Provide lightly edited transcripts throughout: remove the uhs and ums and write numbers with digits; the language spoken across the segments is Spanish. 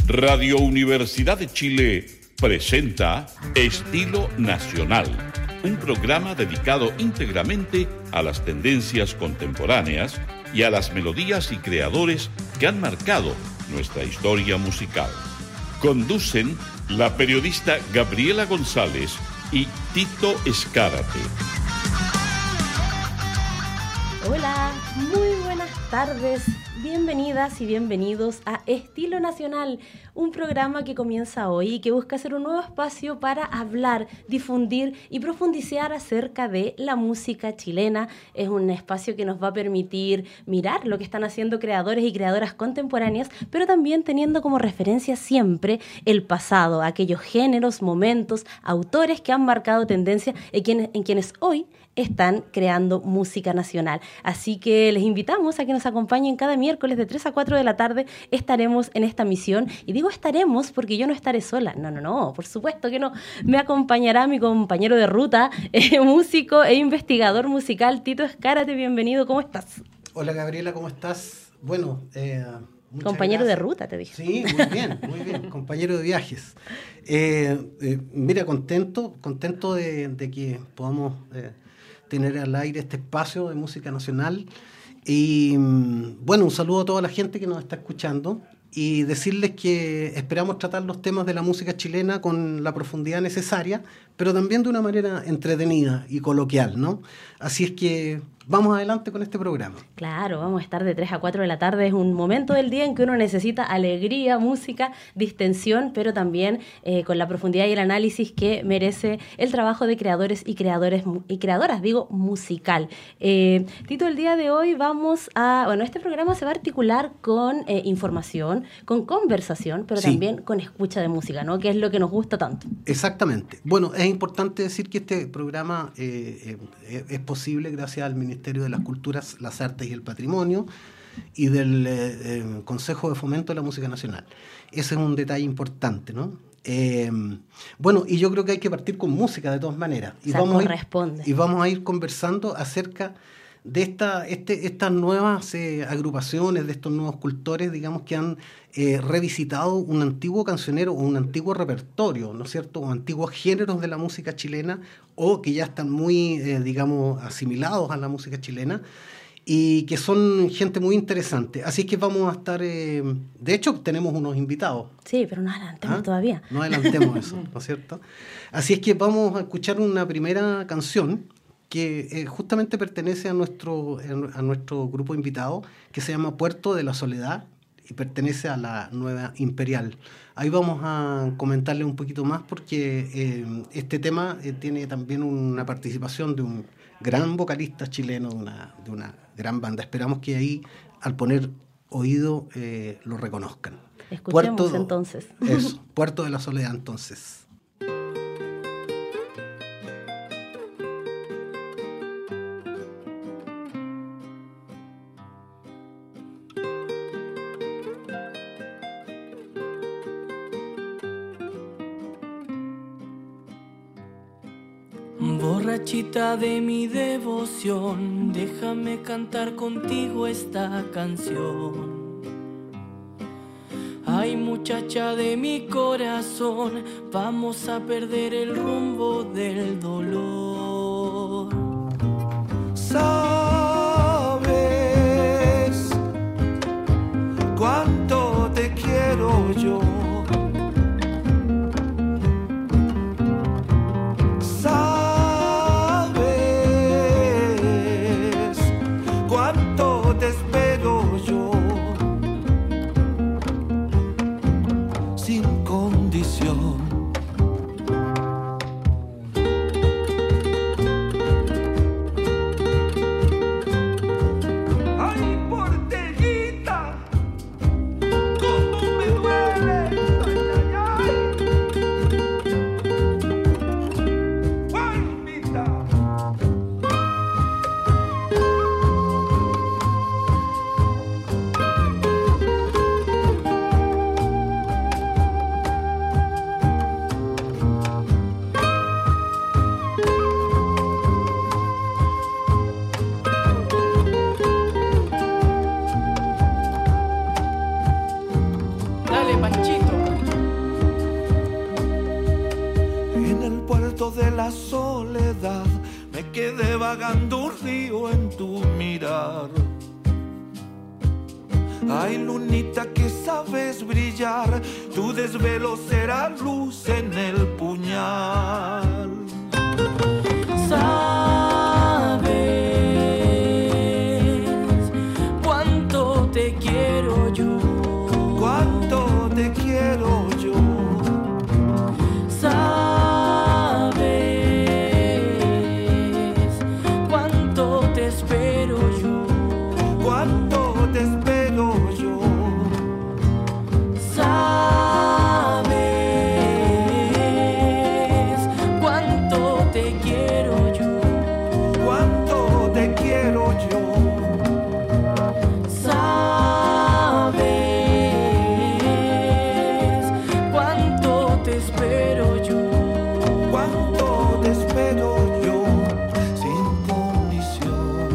Radio Universidad de Chile presenta Estilo Nacional, un programa dedicado íntegramente a las tendencias contemporáneas y a las melodías y creadores que han marcado nuestra historia musical. Conducen la periodista Gabriela González y Tito Escárate. Hola, muy buenas tardes. Bienvenidas y bienvenidos a Estilo Nacional, un programa que comienza hoy y que busca ser un nuevo espacio para hablar, difundir y profundizar acerca de la música chilena. Es un espacio que nos va a permitir mirar lo que están haciendo creadores y creadoras contemporáneas, pero también teniendo como referencia siempre el pasado, aquellos géneros, momentos, autores que han marcado tendencia en quienes hoy están creando música nacional. Así que les invitamos a que nos acompañen cada miércoles de 3 a 4 de la tarde. Estaremos en esta misión. Y digo estaremos porque yo no estaré sola. No, por supuesto que no. Me acompañará mi compañero de ruta, músico e investigador musical, Tito Escárate. Bienvenido, ¿cómo estás? Hola Gabriela, ¿cómo estás? Bueno, compañero de ruta, te dije. Sí, muy bien, compañero de viajes. Mira, contento de que podamos tener al aire este espacio de música nacional. Y bueno, un saludo a toda la gente que nos está escuchando y decirles que esperamos tratar los temas de la música chilena con la profundidad necesaria, pero también de una manera entretenida y coloquial, ¿no? Así es que vamos adelante con este programa. Claro, vamos a estar de 3 a 4 de la tarde. Es un momento del día en que uno necesita alegría, música, distensión, pero también con la profundidad y el análisis que merece el trabajo de creadores y creadoras, musical. Tito, el día de hoy este programa se va a articular con información, con conversación, pero también con escucha de música, ¿no? Que es lo que nos gusta tanto. Exactamente. Bueno, es importante decir que este programa es posible gracias al Ministerio de las Culturas, las Artes y el Patrimonio y del Consejo de Fomento de la Música Nacional. Ese es un detalle importante, ¿no? Bueno, y yo creo que hay que partir con música de todas maneras. Y vamos a ir conversando acerca de estas nuevas agrupaciones, de estos nuevos cultores, digamos, que han revisitado un antiguo cancionero o un antiguo repertorio, ¿no es cierto?, o antiguos géneros de la música chilena, o que ya están muy, asimilados a la música chilena, y que son gente muy interesante. Así que vamos a estar... de hecho, tenemos unos invitados. Sí, pero no adelantemos todavía. No adelantemos eso, ¿no es cierto? Así es que vamos a escuchar una primera canción que justamente pertenece a nuestro grupo invitado, que se llama Puerto de la Soledad, y pertenece a la Nueva Imperial. Ahí vamos a comentarle un poquito más porque este tema tiene también una participación de un gran vocalista chileno de una gran banda. Esperamos que ahí, al poner oído, lo reconozcan. Escuchemos entonces. Eso, Puerto de la Soledad entonces. Borrachita de mi devoción, déjame cantar contigo esta canción. Ay, muchacha de mi corazón, vamos a perder el rumbo del dolor. Sabes cuánto te quiero yo. Panchito. de la soledad me quedé vagando un río en tu mirar. Ay, lunita que sabes brillar, tu desvelo será luz en el puñal. Sabes cuánto te quiero yo, cuánto te quiero yo. Sabes cuánto te espero yo, cuánto te espero yo. Sabes cuánto te quiero yo, cuánto te quiero yo. Sabes cuánto te espero yo, Cuánto te espero yo, sin condición.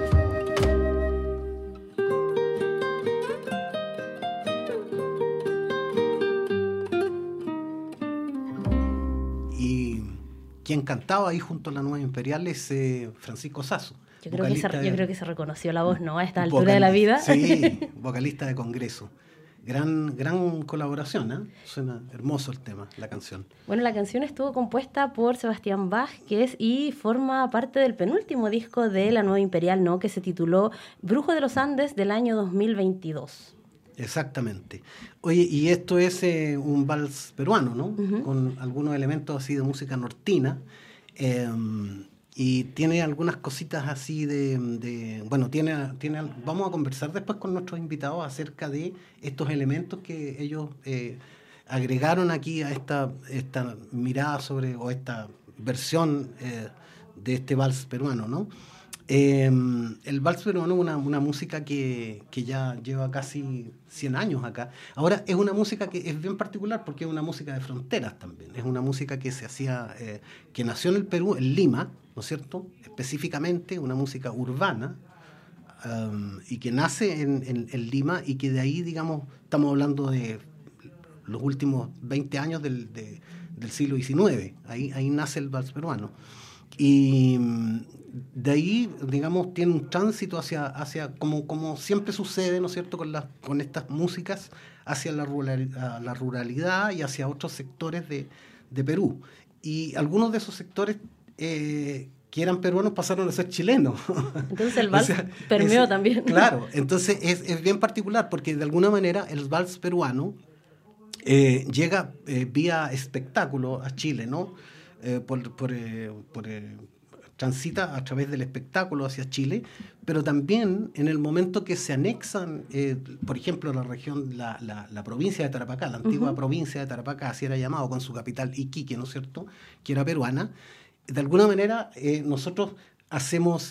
Y quien cantaba ahí junto a la Nueva Imperial es Francisco Sasso. Yo creo que se reconoció la voz, ¿no? A esta altura de la vida. Sí, vocalista de Congreso. Gran colaboración, ¿eh? Suena hermoso el tema, la canción. Bueno, la canción estuvo compuesta por Sebastián Vázquez y forma parte del penúltimo disco de la Nueva Imperial, ¿no? Que se tituló Brujo de los Andes del año 2022. Exactamente. Oye, y esto es un vals peruano, ¿no? Uh-huh. Con algunos elementos así de música nortina. Y tiene algunas cositas así bueno, vamos a conversar después con nuestros invitados acerca de estos elementos que ellos agregaron aquí a esta mirada o esta versión de este vals peruano, ¿no? El vals peruano es una música que ya lleva casi 100 años acá. Ahora es una música que es bien particular porque es una música de fronteras también. Es una música que se hacía, que nació en el Perú, en Lima, ¿no es cierto? Específicamente una música urbana y que nace en Lima y que de ahí, digamos, estamos hablando de los últimos 20 años del siglo XIX. Ahí nace el vals peruano. Y de ahí, digamos, tiene un tránsito hacia como siempre sucede, ¿no es cierto?, con estas músicas, hacia la ruralidad y hacia otros sectores de Perú. Y algunos de esos sectores que eran peruanos pasaron a ser chilenos. Entonces el vals permeó también. Claro, entonces es bien particular porque de alguna manera el vals peruano llega vía espectáculo a Chile, ¿no? Transita a través del espectáculo hacia Chile, pero también en el momento que se anexan, por ejemplo, la región, la provincia de Tarapacá, la antigua uh-huh. provincia de Tarapacá, así era llamado, con su capital Iquique, ¿no es cierto?, que era peruana. De alguna manera nosotros hacemos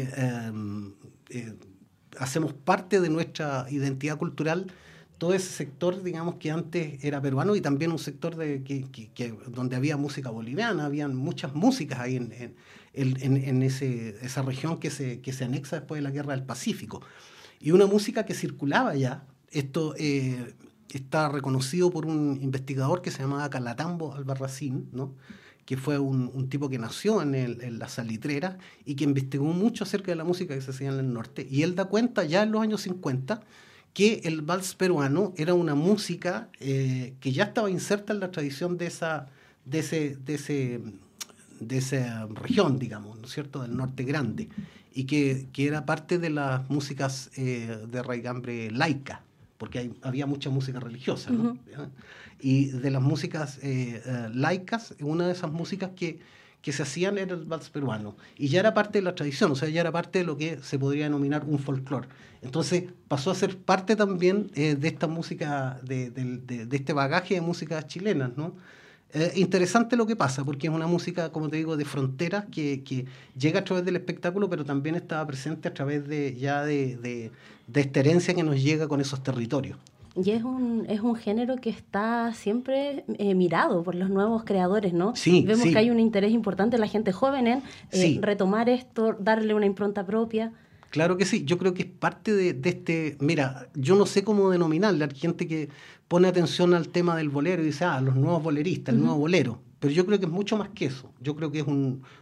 parte de nuestra identidad cultural todo ese sector, digamos, que antes era peruano y también un sector donde había música boliviana, habían muchas músicas ahí en esa región que se anexa después de la Guerra del Pacífico. Y una música que circulaba ya, esto está reconocido por un investigador que se llamaba Calatambo Albarracín, ¿no?, que fue un tipo que nació en la Salitrera y que investigó mucho acerca de la música que se hacía en el norte. Y él da cuenta ya en los años 50 que el vals peruano era una música que ya estaba inserta en la tradición de esa región, digamos, ¿no es cierto?, del norte grande, y que era parte de las músicas de raigambre laica, porque había mucha música religiosa, ¿no? Uh-huh. Y de las músicas laicas, una de esas músicas que se hacían era el vals peruano, y ya era parte de la tradición, o sea, ya era parte de lo que se podría denominar un folclore. Entonces pasó a ser parte también de esta música, de este bagaje de músicas chilenas, ¿no? Interesante lo que pasa, porque es una música, como te digo, de fronteras que llega a través del espectáculo, pero también estaba presente a través de esta herencia que nos llega con esos territorios. Y es un género que está siempre mirado por los nuevos creadores, ¿no? Sí, vemos sí. que hay un interés importante en la gente joven en sí. retomar esto, darle una impronta propia. Claro que sí, yo creo que es parte de este... Mira, yo no sé cómo denominarle. Hay gente que pone atención al tema del bolero y dice, los nuevos boleristas, el nuevo bolero. pero yo creo que es mucho más que eso. Yo creo que es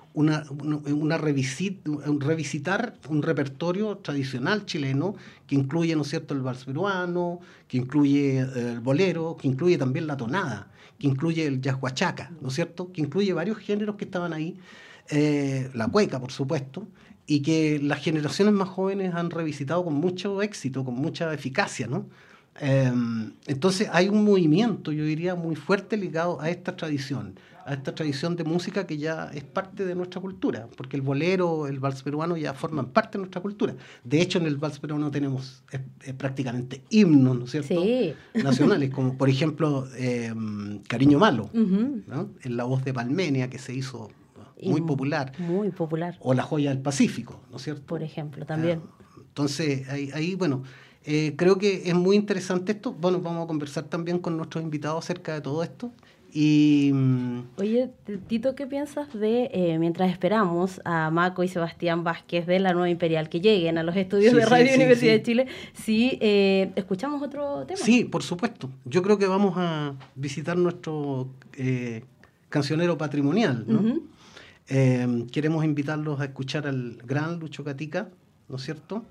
revisitar un repertorio tradicional chileno que incluye, ¿no es cierto?, el vals peruano, que incluye el bolero, que incluye también la tonada, que incluye el jazz huachaca, ¿no es cierto?, que incluye varios géneros que estaban ahí, la cueca, por supuesto, y que las generaciones más jóvenes han revisitado con mucho éxito, con mucha eficacia, ¿no? Entonces hay un movimiento, yo diría, muy fuerte ligado a esta tradición de música que ya es parte de nuestra cultura, porque el bolero, el vals peruano ya forman parte de nuestra cultura. De hecho, en el vals peruano tenemos prácticamente himnos, ¿no es cierto?, sí, nacionales, como por ejemplo Cariño Malo, Ujú. ¿no?, en la voz de Palmenia, que se hizo muy popular, Muy popular, o La Joya del Pacífico, ¿no es cierto? por ejemplo, también. Entonces, ahí bueno, creo que es muy interesante esto. Bueno, vamos a conversar también con nuestros invitados acerca de todo esto. Y Oye, Tito, ¿qué piensas de, mientras esperamos a Maco y Sebastián Vázquez de la Nueva Imperial que lleguen a los estudios Sí, de sí, Radio sí, Universidad sí. de Chile, si escuchamos otro tema? sí, por supuesto. Yo creo que vamos a visitar nuestro cancionero patrimonial, ¿no? Ujú. Queremos invitarlos a escuchar al gran Lucho Gatica, ¿no es cierto?,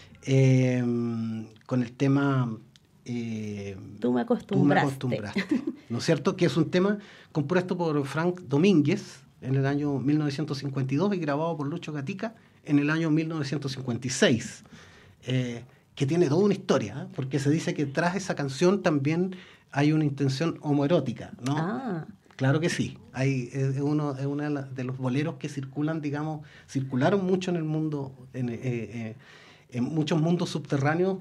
con el tema Tú me Tú me acostumbraste. acostumbraste, ¿no es cierto?, que es un tema compuesto por Frank Domínguez en el año 1952 y grabado por Lucho Gatica en el año 1956, que tiene toda una historia, ¿eh? Porque se dice que tras esa canción también hay una intención homoerótica, ¿no? Ah, Claro que sí. Es uno de los boleros que circulan, digamos, circularon mucho en el mundo, en muchos mundos subterráneos,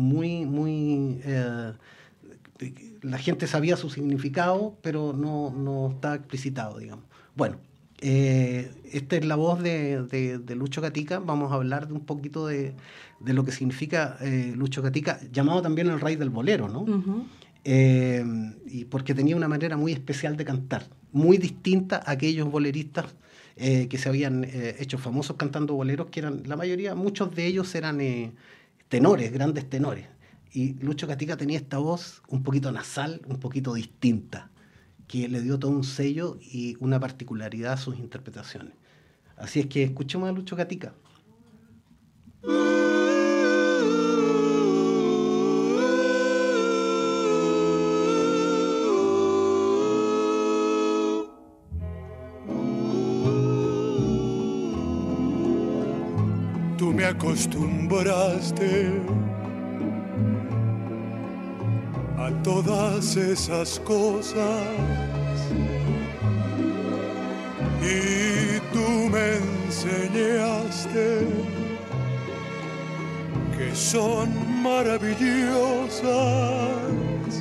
la gente sabía su significado, pero no estaba explicitado, digamos. Bueno, esta es la voz de Lucho Gatica. Vamos a hablar de un poquito de lo que significa Lucho Gatica, llamado también el rey del bolero, ¿no? ujú. Y porque tenía una manera muy especial de cantar, muy distinta a aquellos boleristas que se habían hecho famosos cantando boleros, que eran, la mayoría, muchos de ellos eran tenores, grandes tenores. Y Lucho Gatica tenía esta voz un poquito nasal, un poquito distinta, que le dio todo un sello y una particularidad a sus interpretaciones. Así es que escuchemos a Lucho Gatica. Tú me acostumbraste a todas esas cosas y tú me enseñaste que son maravillosas.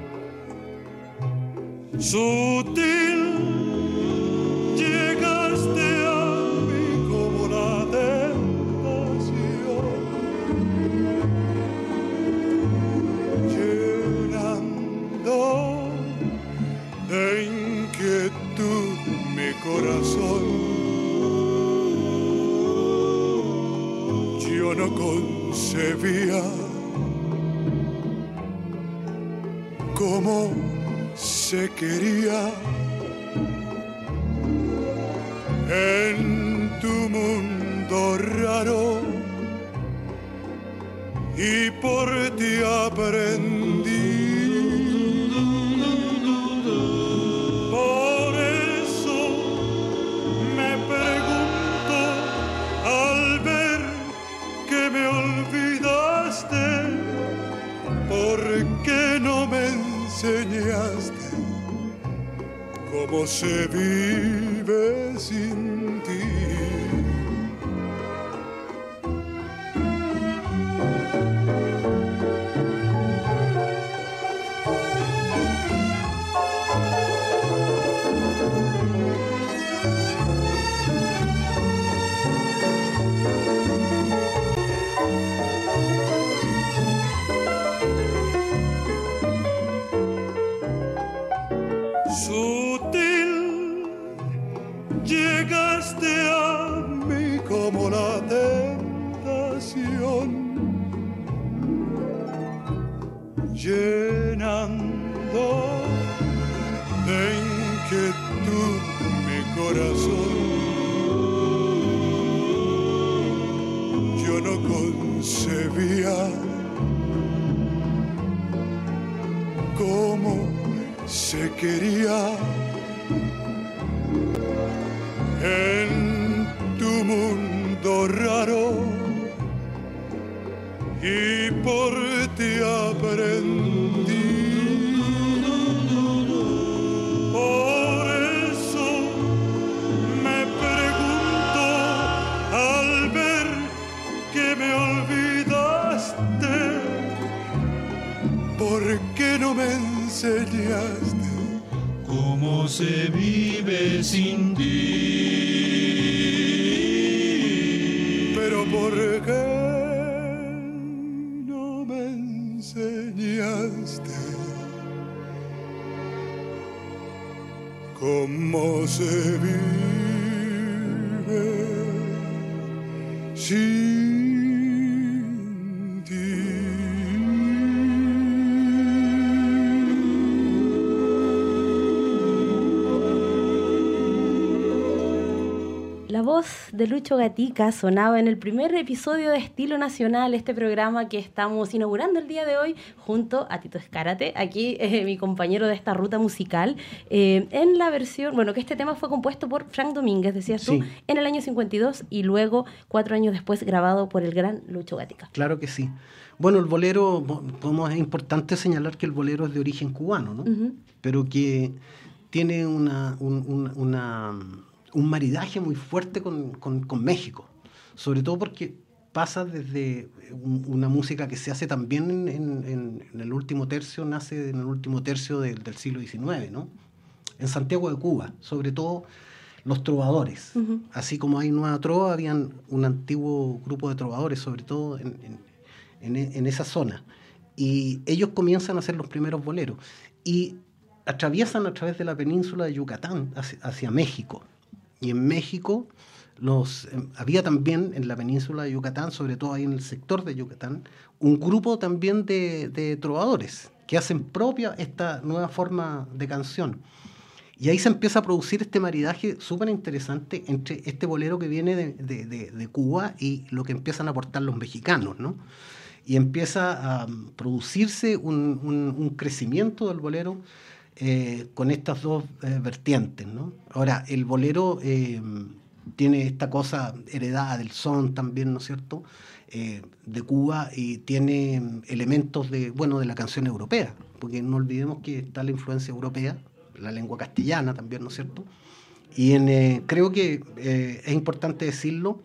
Sutil llegaste a mí como la tentación, llenando de inquietud mi corazón. Yo no concebía cómo se quería en tu mundo raro, y por ti aprendí. Por eso me pregunto al ver que me olvidaste, ¿por qué no me enseñaste cómo se vive sin ti? Sutil llegaste corazón. Yo no concebía cómo se quería en tu mundo raro, y por ti aprendí. Por eso me pregunto al ver que me olvidaste, ¿por qué no me enseñaste cómo se vive sin ti? Pero ¿por qué no me enseñaste cómo se vive sin ti? La voz de Lucho Gatica sonaba en el primer episodio de Estilo Nacional, este programa que estamos inaugurando el día de hoy junto a Tito Escárate, aquí mi compañero de esta ruta musical, en la versión, bueno, que este tema fue compuesto por Frank Domínguez, decías tú, en el año 52 y luego 4 años después grabado por el gran Lucho Gatica. Claro que sí. Bueno, el bolero, es importante señalar que el bolero es de origen cubano, ¿no? Uh-huh. Pero que tiene un maridaje muy fuerte con México, sobre todo porque pasa desde una música que se hace también en el último tercio, nace en el último tercio del siglo XIX, ¿no? En Santiago de Cuba, sobre todo los trovadores. Uh-huh. Así como hay Nueva Trova, habían un antiguo grupo de trovadores, sobre todo en esa zona. Y ellos comienzan a hacer los primeros boleros y atraviesan a través de la península de Yucatán hacia México. Y en México había también en la península de Yucatán, sobre todo ahí en el sector de Yucatán, un grupo también de trovadores que hacen propia esta nueva forma de canción. Y ahí se empieza a producir este maridaje súper interesante entre este bolero que viene de Cuba y lo que empiezan a aportar los mexicanos, ¿no? Y empieza a producirse un crecimiento del bolero con estas dos vertientes, ¿no? Ahora, el bolero tiene esta cosa heredada del son también, ¿no es cierto?, de Cuba, y tiene elementos de la canción europea, porque no olvidemos que está la influencia europea, la lengua castellana también, ¿no es cierto? Y creo que es importante decirlo,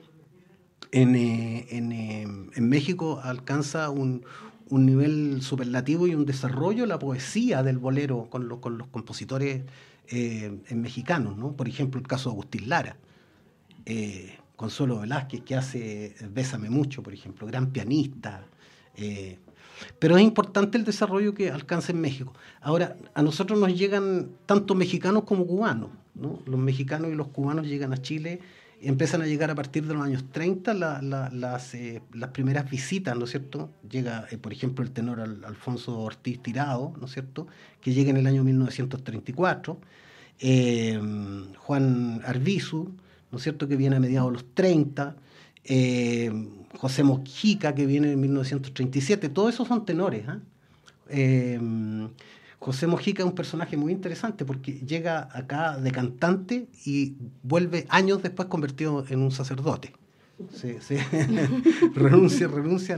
en México alcanza un nivel superlativo y un desarrollo la poesía del bolero con los compositores mexicanos, ¿no? Por ejemplo, el caso de Agustín Lara, Consuelo Velázquez, que hace Bésame Mucho, por ejemplo, gran pianista. Pero es importante el desarrollo que alcanza en México. Ahora, a nosotros nos llegan tanto mexicanos como cubanos, ¿no? Los mexicanos y los cubanos llegan a Chile. Empiezan a llegar a partir de los años 30 las primeras visitas, ¿no es cierto? Llega, por ejemplo, el tenor Alfonso Ortiz Tirado, ¿no es cierto?, que llega en el año 1934. Juan Arbizu, ¿no es cierto?, que viene a mediados de los 30. José Mojica, que viene en 1937. Todos esos son tenores, ¿eh? José Mojica es un personaje muy interesante porque llega acá de cantante y vuelve años después convertido en un sacerdote. renuncia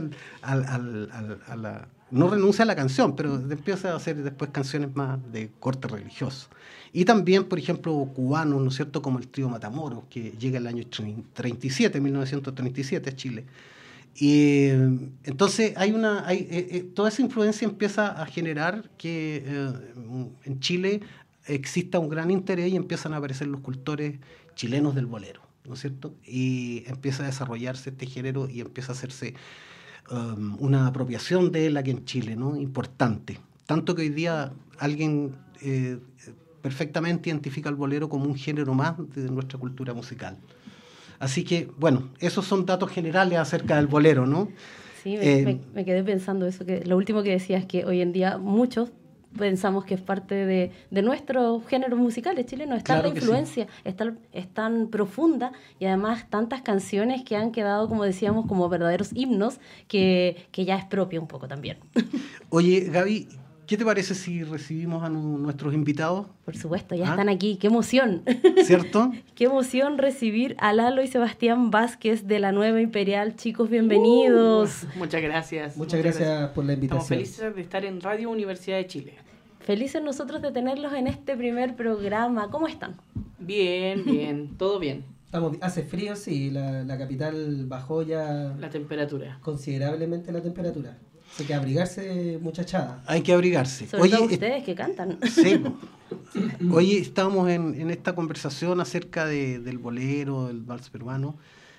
no renuncia a la canción, pero empieza a hacer después canciones más de corte religioso. Y también, por ejemplo, cubanos, ¿no es cierto?, como el trío Matamoros, que llega el año 1937 a Chile. Y entonces toda esa influencia empieza a generar que en Chile exista un gran interés y empiezan a aparecer los cultores chilenos del bolero, ¿no es cierto? Y empieza a desarrollarse este género y empieza a hacerse una apropiación de él aquí en Chile, ¿no? Importante. Tanto que hoy día alguien perfectamente identifica el bolero como un género más de nuestra cultura musical. Así que, bueno, esos son datos generales acerca del bolero, ¿no? Sí, me quedé pensando eso, que lo último que decías, que hoy en día muchos pensamos que es parte de nuestros géneros musicales chilenos. Está Claro la que influencia, es tan profunda y además tantas canciones que han quedado, como decíamos, como verdaderos himnos que ya es propio un poco también. Oye, Gaby, ¿qué te parece si recibimos a nuestros invitados? Por supuesto, ya están aquí. ¡Qué emoción! ¿Cierto? ¡Qué emoción recibir a Lalo y Sebastián Vázquez de la Nueva Imperial! Chicos, bienvenidos. Muchas gracias. Muchas gracias por la invitación. Estamos felices de estar en Radio Universidad de Chile. Felices nosotros de tenerlos en este primer programa. ¿Cómo están? Bien, todo bien. Hace frío, sí, la capital bajó ya la temperatura. Considerablemente la temperatura. Hay que abrigarse, muchachada. Hay que abrigarse. Sobre todo ustedes que cantan. Sí. Oye, estábamos en esta conversación acerca del bolero, del vals peruano,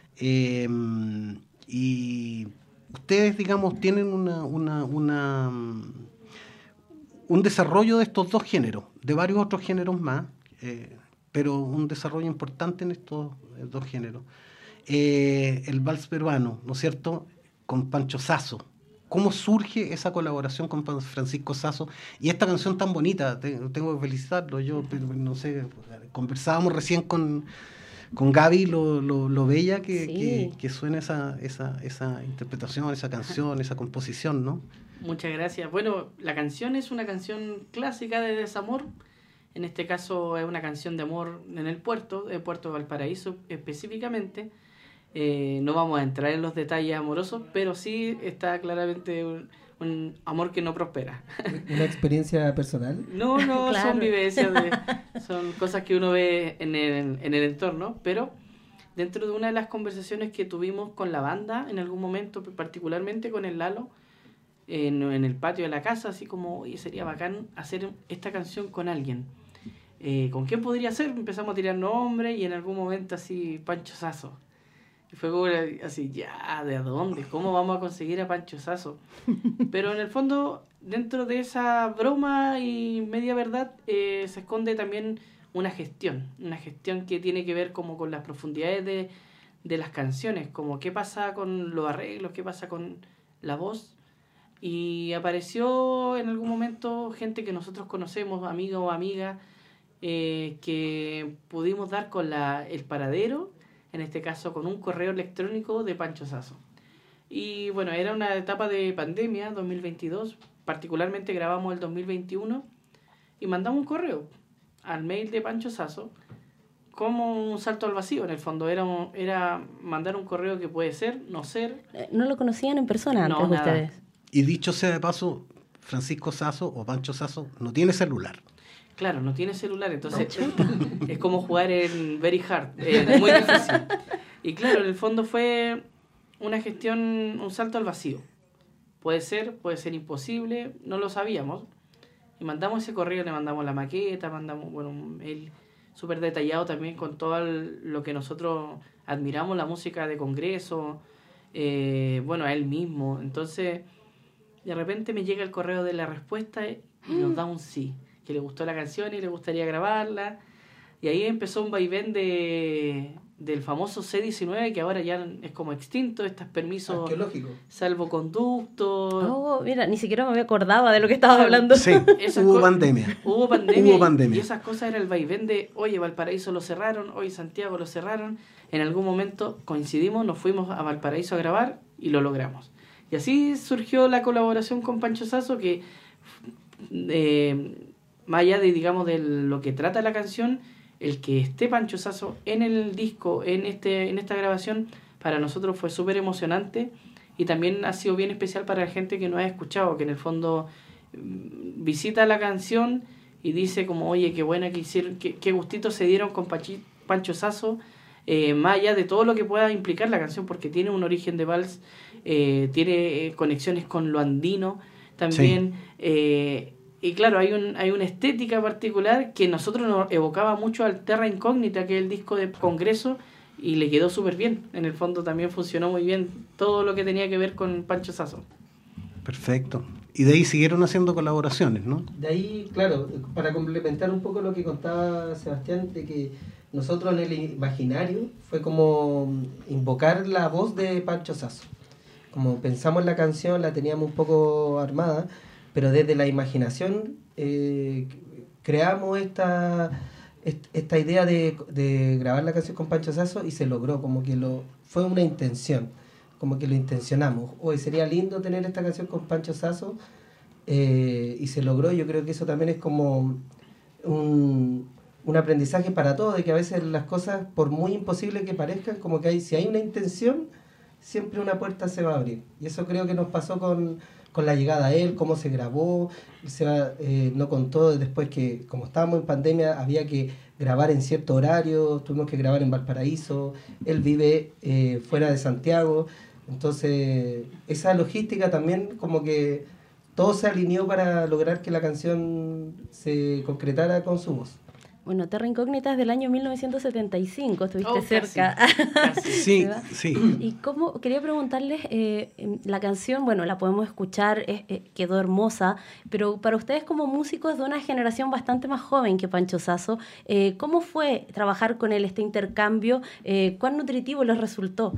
y ustedes, digamos, tienen un desarrollo de estos dos géneros, de varios otros géneros más, pero un desarrollo importante en estos dos géneros. El vals peruano, ¿no es cierto?, con Pancho Sasso. ¿Cómo surge esa colaboración con Francisco Sasso? Y esta canción tan bonita, tengo que felicitarlo. Yo, no sé, conversábamos recién con Gaby lo bella que suena esa interpretación, esa canción, esa composición, ¿no? Muchas gracias. Bueno, la canción es una canción clásica de desamor. En este caso es una canción de amor en el puerto de Valparaíso específicamente. No vamos a entrar en los detalles amorosos, pero sí está claramente un amor que no prospera. ¿Una experiencia personal? No, Claro. Son vivencias, son cosas que uno ve en el entorno, pero dentro de una de las conversaciones que tuvimos con la banda, en algún momento, particularmente con el Lalo, en el patio de la casa, así como, oye, sería bacán hacer esta canción con alguien. ¿Con quién podría ser? Empezamos a tirar nombres y en algún momento así, Pancho Sasso. Y fue como así, ya, ¿de dónde? ¿Cómo vamos a conseguir a Pancho Sasso? Pero en el fondo, dentro de esa broma y media verdad, se esconde también una gestión que tiene que ver como con las profundidades de las canciones, como qué pasa con los arreglos, qué pasa con la voz. Y apareció en algún momento gente que nosotros conocemos, amigos o amigas, que pudimos dar con el paradero, en este caso con un correo electrónico de Pancho Sasso. Y bueno, era una etapa de pandemia, 2022, particularmente grabamos el 2021, y mandamos un correo al mail de Pancho Sasso, como un salto al vacío, en el fondo. Era mandar un correo que puede ser, no ser. ¿No lo conocían en persona antes ustedes? Y dicho sea de paso, Francisco Sasso o Pancho Sasso no tiene celular. Claro, no tiene celular, entonces es como jugar en Very Hard, es muy difícil. Y claro, en el fondo fue una gestión, un salto al vacío. Puede ser imposible, no lo sabíamos. Y mandamos ese correo, le mandamos la maqueta, mandamos un mail súper detallado también con todo lo que nosotros admiramos, la música de Congreso, a él mismo. Entonces, de repente me llega el correo de la respuesta y nos da un sí, que le gustó la canción y le gustaría grabarla. Y ahí empezó un vaivén del famoso C-19, que ahora ya es como extinto, estos permisos arqueológicos, salvoconductos. Oh, mira, ni siquiera me acordaba de lo que estabas hablando. Sí, hubo pandemia. Hubo pandemia. Y esas cosas era el vaivén de, oye, Valparaíso lo cerraron, oye, Santiago lo cerraron. En algún momento coincidimos, nos fuimos a Valparaíso a grabar y lo logramos. Y así surgió la colaboración con Pancho Sasso, que más allá de lo que trata la canción, el que esté Pancho Sasso en el disco, en esta grabación, para nosotros fue súper emocionante y también ha sido bien especial para la gente que no ha escuchado, que en el fondo visita la canción y dice como, oye, qué buena que hicieron, qué gustito se dieron con Pancho Sasso, más allá de todo lo que pueda implicar la canción, porque tiene un origen de vals, tiene conexiones con lo andino también. Sí. Y claro, hay una estética particular que nosotros nos evocaba mucho al Terra Incógnita, que es el disco de Congreso, y le quedó súper bien. En el fondo también funcionó muy bien todo lo que tenía que ver con Pancho Sasso. Perfecto. Y de ahí siguieron haciendo colaboraciones, ¿no? De ahí, claro, para complementar un poco lo que contaba Sebastián, de que nosotros en el imaginario fue como invocar la voz de Pancho Sasso. Como pensamos la canción, la teníamos un poco armada, pero desde la imaginación creamos esta idea de grabar la canción con Pancho Sasso y se logró, como que fue una intención, como que lo intencionamos. Hoy sería lindo tener esta canción con Pancho Sasso y se logró. Yo creo que eso también es como un aprendizaje para todos, de que a veces las cosas, por muy imposible que parezcan, como que si hay una intención, siempre una puerta se va a abrir. Y eso creo que nos pasó con la llegada a él, cómo se grabó. No contó después que, como estábamos en pandemia, había que grabar en cierto horario, tuvimos que grabar en Valparaíso, él vive fuera de Santiago, entonces esa logística también, como que todo se alineó para lograr que la canción se concretara con su voz. Bueno, Terra Incógnita es del año 1975, estuviste cerca. Casi. Sí, sí. Y quería preguntarles, la canción, bueno, la podemos escuchar, quedó hermosa, pero para ustedes como músicos de una generación bastante más joven que Pancho Sasso, ¿cómo fue trabajar con él, este intercambio? ¿Cuán nutritivo les resultó?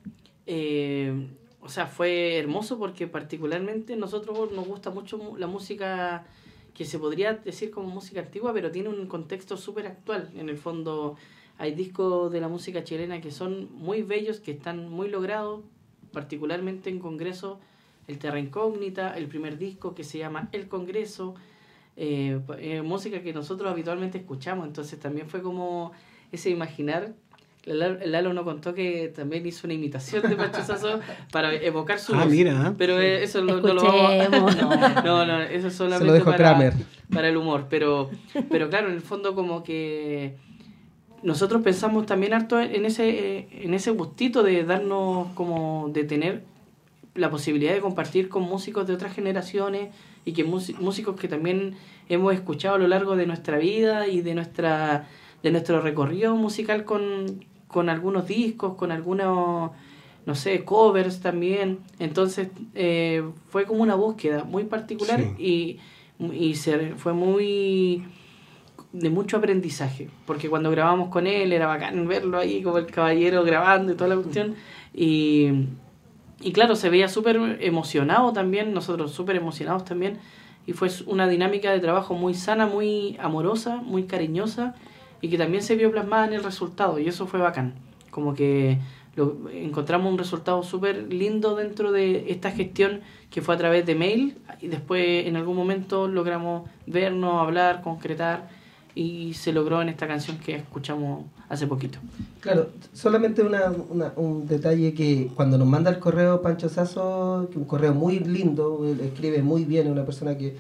O sea, fue hermoso porque particularmente nosotros nos gusta mucho la música que se podría decir como música antigua, pero tiene un contexto súper actual. En el fondo hay discos de la música chilena que son muy bellos, que están muy logrados, particularmente en Congreso, el Terra Incógnita, el primer disco que se llama El Congreso, música que nosotros habitualmente escuchamos. Entonces también fue como ese imaginar. Lalo nos contó que también hizo una imitación de Pancho Sasso para evocar su voz. Mira. Pero eso no lo vamos no, eso es solamente para el humor. Pero claro, en el fondo como que nosotros pensamos también harto en ese gustito de darnos, como de tener la posibilidad de compartir con músicos de otras generaciones y que músicos que también hemos escuchado a lo largo de nuestra vida y de nuestro recorrido musical con algunos discos, con algunos, no sé, covers también. Entonces fue como una búsqueda muy particular, sí. y fue muy de mucho aprendizaje, porque cuando grabamos con él era bacán verlo ahí como el caballero grabando y toda la cuestión, y claro, se veía súper emocionado también, nosotros súper emocionados también, y fue una dinámica de trabajo muy sana, muy amorosa, muy cariñosa, y que también se vio plasmada en el resultado, y eso fue bacán. Como que encontramos un resultado súper lindo dentro de esta gestión que fue a través de mail, y después en algún momento logramos vernos, hablar, concretar, y se logró en esta canción que escuchamos hace poquito. Claro, solamente un detalle, que cuando nos manda el correo Pancho Sasso, que un correo muy lindo, escribe muy bien, es una persona que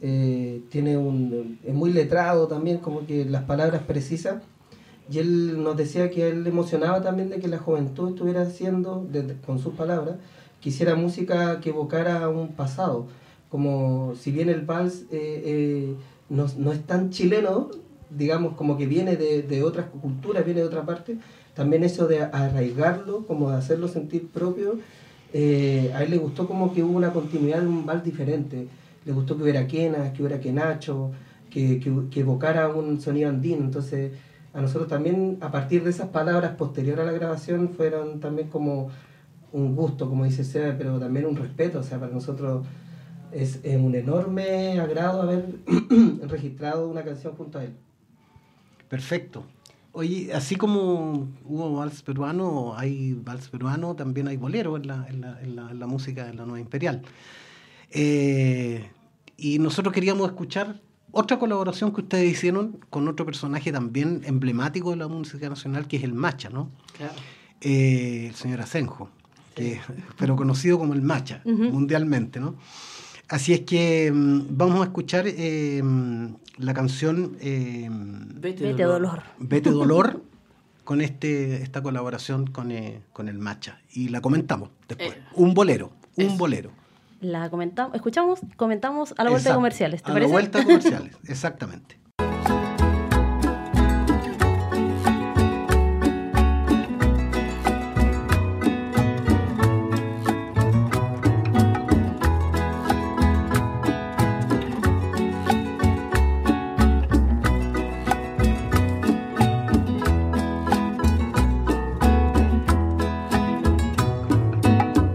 es muy letrado también, como que las palabras precisas, y él nos decía que él le emocionaba también de que la juventud estuviera haciendo, con sus palabras, que hiciera música que evocara un pasado, como si bien el vals no es tan chileno, digamos, como que viene de otras culturas, viene de otra parte, también eso de arraigarlo, como de hacerlo sentir propio, a él le gustó como que hubo una continuidad de un vals diferente. Le gustó que hubiera quenas, que hubiera quenacho, que evocara un sonido andino. Entonces, a nosotros también, a partir de esas palabras posteriores a la grabación, fueron también como un gusto, como dice Seba, pero también un respeto. O sea, para nosotros es un enorme agrado haber registrado una canción junto a él. Perfecto. Oye, así como hubo vals peruano, hay vals peruano, también hay bolero en la música de la Nueva Imperial. Y nosotros queríamos escuchar otra colaboración que ustedes hicieron con otro personaje también emblemático de la música nacional, que es el Macha, ¿no? Claro. El señor Asenjo, pero conocido como el Macha, mundialmente, ¿no? Así es que vamos a escuchar la canción Vete Dolor. Vete Dolor, con esta colaboración con el Macha. Y la comentamos después. Un bolero. La comentamos a la vuelta de comerciales, ¿te parece? A la vuelta de comerciales, exactamente.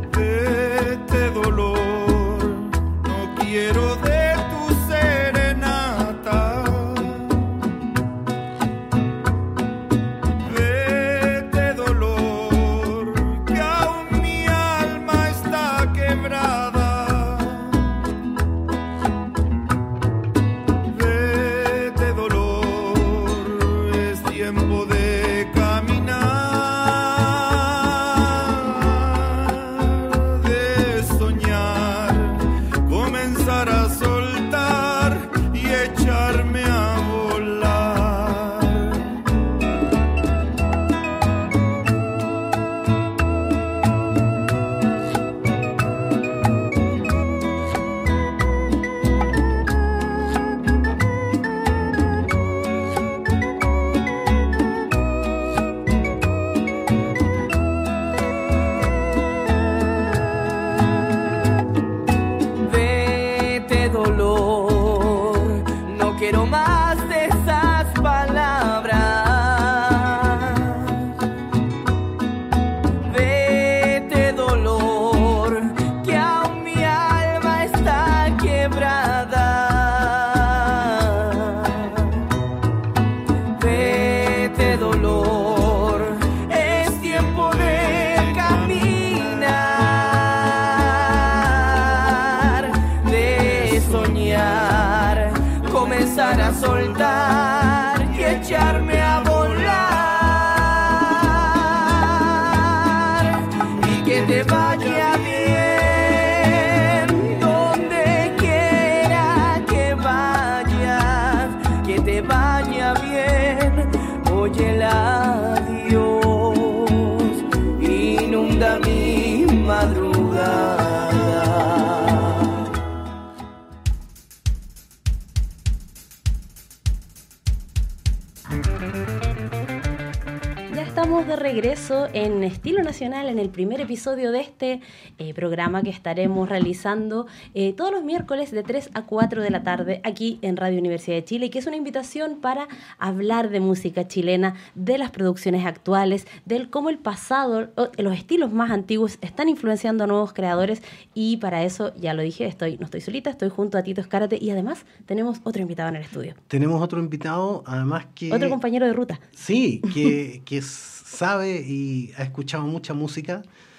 Quiero de tu serenata. quiero más de esas palabras. Vete, dolor, que aún mi alma está quebrada. Vete, dolor, es tiempo de caminar, de soñar, comenzar a soltar y echarme a volar. Y que te vaya bien donde quiera que vayas, que te vaya bien. Oye el adiós, inunda mi madrugada. Ya estamos de regreso en Estilo Nacional, en el primer episodio de este programa que estaremos realizando todos los miércoles de 3 a 4 de la tarde aquí en Radio Universidad de Chile, que es una invitación para hablar de música chilena, de las producciones actuales, del cómo el pasado, los estilos más antiguos están influenciando a nuevos creadores, y para eso, ya lo dije, no estoy solita, estoy junto a Tito Escárate, y además tenemos otro invitado en el estudio. Tenemos otro invitado, además que... Otro compañero de ruta. Sí, que sabe y ha escuchado mucha música,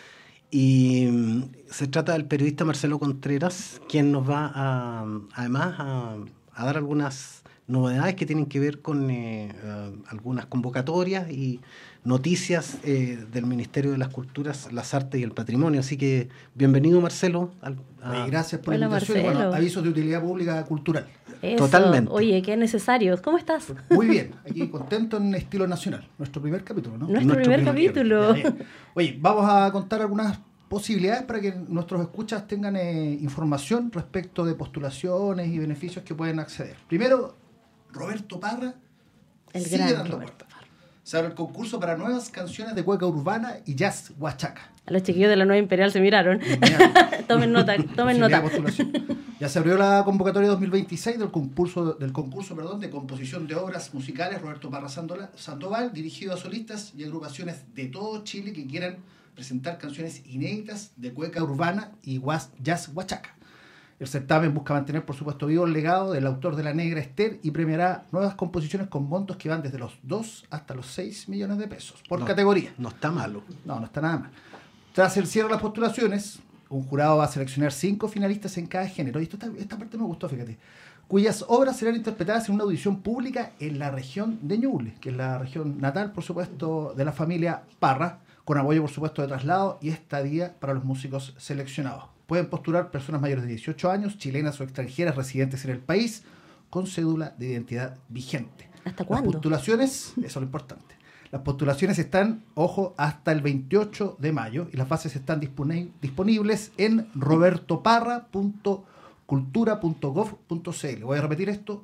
y se trata del periodista Marcelo Contreras, quien nos va además a dar algunas novedades que tienen que ver con algunas convocatorias y noticias del Ministerio de las Culturas, las Artes y el Patrimonio. Así que bienvenido, Marcelo. Oye, gracias por Hola, la invitación. Marcelo. Bueno, avisos de utilidad pública cultural. Eso. Totalmente. Oye, qué necesario. ¿Cómo estás? Muy bien, aquí contento en Estilo Nacional. Nuestro primer capítulo, ¿no? Nuestro primer capítulo. Bien. Oye, vamos a contar algunas posibilidades para que nuestros escuchas tengan información respecto de postulaciones y beneficios que pueden acceder. Primero, Roberto Parra sigue dando vueltas. Se abre el concurso para nuevas canciones de cueca urbana y jazz huachaca. A los chiquillos de la Nueva Imperial se miraron. Tomen nota, tomen nota. Ya se abrió la convocatoria 2026 del concurso de composición de obras musicales Roberto Parra Sandoval, dirigido a solistas y agrupaciones de todo Chile que quieran presentar canciones inéditas de cueca urbana y jazz huachaca. El certamen busca mantener, por supuesto, vivo el legado del autor de La Negra Ester y premiará nuevas composiciones con montos que van desde los 2 hasta los 6 millones de pesos por categoría. No está malo. No está nada mal. Tras el cierre de las postulaciones, un jurado va a seleccionar 5 finalistas en cada género. Y esta parte me gustó, fíjate. Cuyas obras serán interpretadas en una audición pública en la región de Ñuble, que es la región natal, por supuesto, de la familia Parra, con apoyo, por supuesto, de traslado y estadía para los músicos seleccionados. Pueden postular personas mayores de 18 años, chilenas o extranjeras residentes en el país, con cédula de identidad vigente. ¿Hasta cuándo? Las postulaciones, eso es lo importante. Las postulaciones están, ojo, hasta el 28 de mayo y las bases están disponibles en robertoparra.cultura.gov.cl. Voy a repetir esto,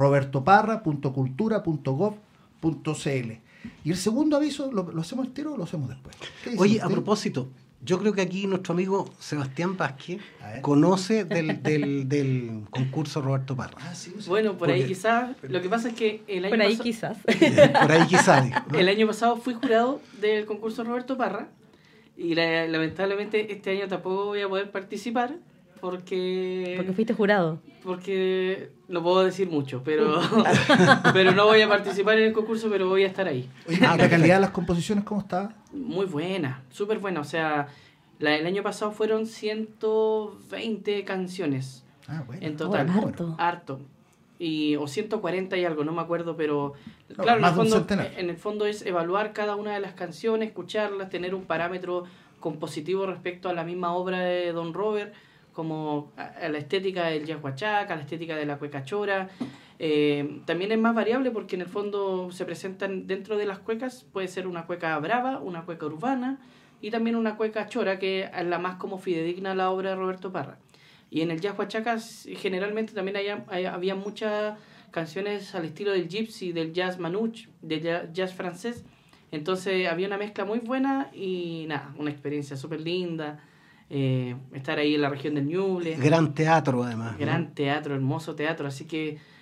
robertoparra.cultura.gov.cl. Y el segundo aviso, ¿lo hacemos al tiro o lo hacemos después? Oye, a propósito, yo creo que aquí nuestro amigo Sebastián Vázquez conoce del concurso Roberto Parra. Sí. Bueno, por ahí quizás. Lo que pasa es que el año Por ahí pasado... quizás. Por ahí quizás. ¿No? El año pasado fui jurado del concurso Roberto Parra y lamentablemente este año tampoco voy a poder participar porque fuiste jurado. Porque no puedo decir mucho, pero no voy a participar en el concurso, pero voy a estar ahí. Oye, ¿la calidad de las composiciones cómo está? Muy buena, súper buena. O sea, el año pasado fueron 120 canciones en total. Harto. O 140 y algo, no me acuerdo, pero claro, en el fondo es evaluar cada una de las canciones, escucharlas, tener un parámetro compositivo respecto a la misma obra de Don Robert, como a la estética del jazz huachaca, a la estética de la cueca chora. También es más variable porque en el fondo se presentan dentro de las cuecas, puede ser una cueca brava, una cueca urbana y también una cueca chora, que es la más como fidedigna a la obra de Roberto Parra. Y en el jazz huachaca generalmente también había muchas canciones al estilo del gypsy, del jazz manouche, del jazz francés. Entonces había una mezcla muy buena y nada, una experiencia súper linda. Estar ahí en la región del Ñuble. Gran teatro, además. Gran teatro, hermoso teatro. Así que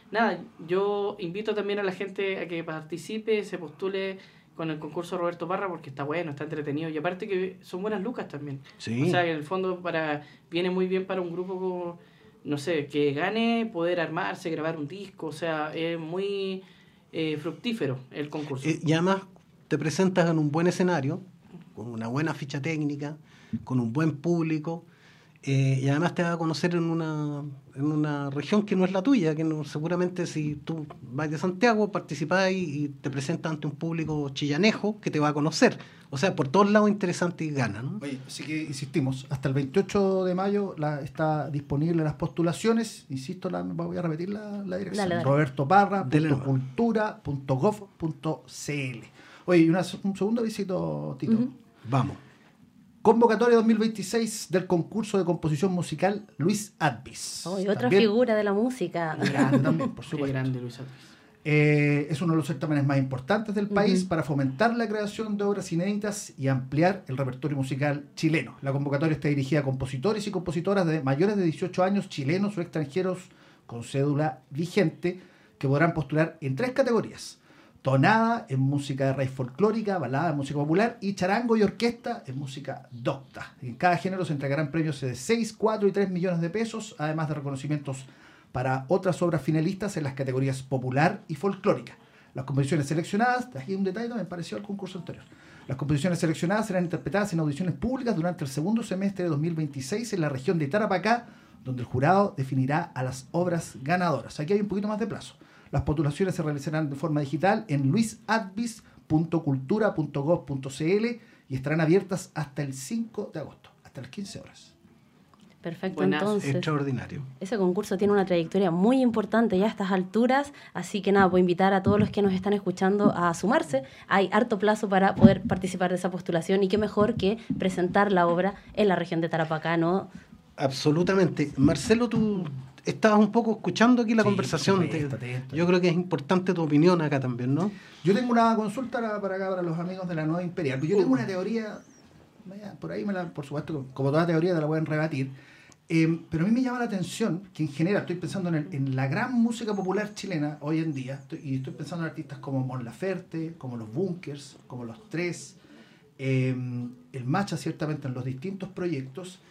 nada, yo invito también a la gente a que participe, se postule con el concurso Roberto Parra, porque está bueno, está entretenido, y aparte que son buenas lucas también. Sí. O sea, en el fondo viene muy bien para un grupo como, no sé, que gane, poder armarse, grabar un disco, o sea, es muy fructífero el concurso. Y además te presentas en un buen escenario, con una buena ficha técnica, con un buen público, y además te vas a conocer en una región que no es la tuya, que no, seguramente si tú vas de Santiago, participás y te presentas ante un público chillanejo que te va a conocer. O sea, por todos lados interesante y gana, ¿no? Oye, así que insistimos, hasta el 28 de mayo está disponible las postulaciones. Insisto, voy a repetir la dirección. Dale. robertoparra.cultura.gov.cl. Oye, un segundo visito, Tito. Uh-huh. Vamos. Convocatoria 2026 del concurso de composición musical Luis Advis. Oh, y otra También, figura de la música. grande también, por Qué supuesto. grande Luis Advis. Es uno de los certámenes más importantes del país para fomentar la creación de obras inéditas y ampliar el repertorio musical chileno. La convocatoria está dirigida a compositores y compositoras de mayores de 18 años, chilenos o extranjeros con cédula vigente, que podrán postular en 3 categorías: tonada en música de raíz folclórica, balada en música popular, y charango y orquesta en música docta. En cada género se entregarán premios de 6, 4 y 3 millones de pesos, además de reconocimientos para otras obras finalistas en las categorías popular y folclórica. Las composiciones seleccionadas, aquí un detalle me pareció al concurso anterior. Las composiciones seleccionadas serán interpretadas en audiciones públicas durante el segundo semestre de 2026 en la región de Tarapacá, donde el jurado definirá a las obras ganadoras. Aquí hay un poquito más de plazo. Las postulaciones se realizarán de forma digital en luisadvis.cultura.gov.cl y estarán abiertas hasta el 5 de agosto, hasta las 15 horas. Perfecto, Buenas. entonces. Extraordinario. Ese concurso tiene una trayectoria muy importante ya a estas alturas, así que nada, voy a invitar a todos los que nos están escuchando a sumarse. Hay harto plazo para poder participar de esa postulación y qué mejor que presentar la obra en la región de Tarapacá, ¿no? Absolutamente. Marcelo, tú estabas un poco escuchando aquí la conversación. Atento. Yo creo que es importante tu opinión acá también, ¿no? Yo tengo una consulta para acá, para los amigos de la Nueva Imperial. Yo tengo una teoría, por ahí por supuesto, como toda teoría te la pueden rebatir, pero a mí me llama la atención que en general estoy pensando en la gran música popular chilena hoy en día, y estoy pensando en artistas como Mon Laferte, como los Bunkers, como los Tres, el Macha ciertamente en los distintos proyectos.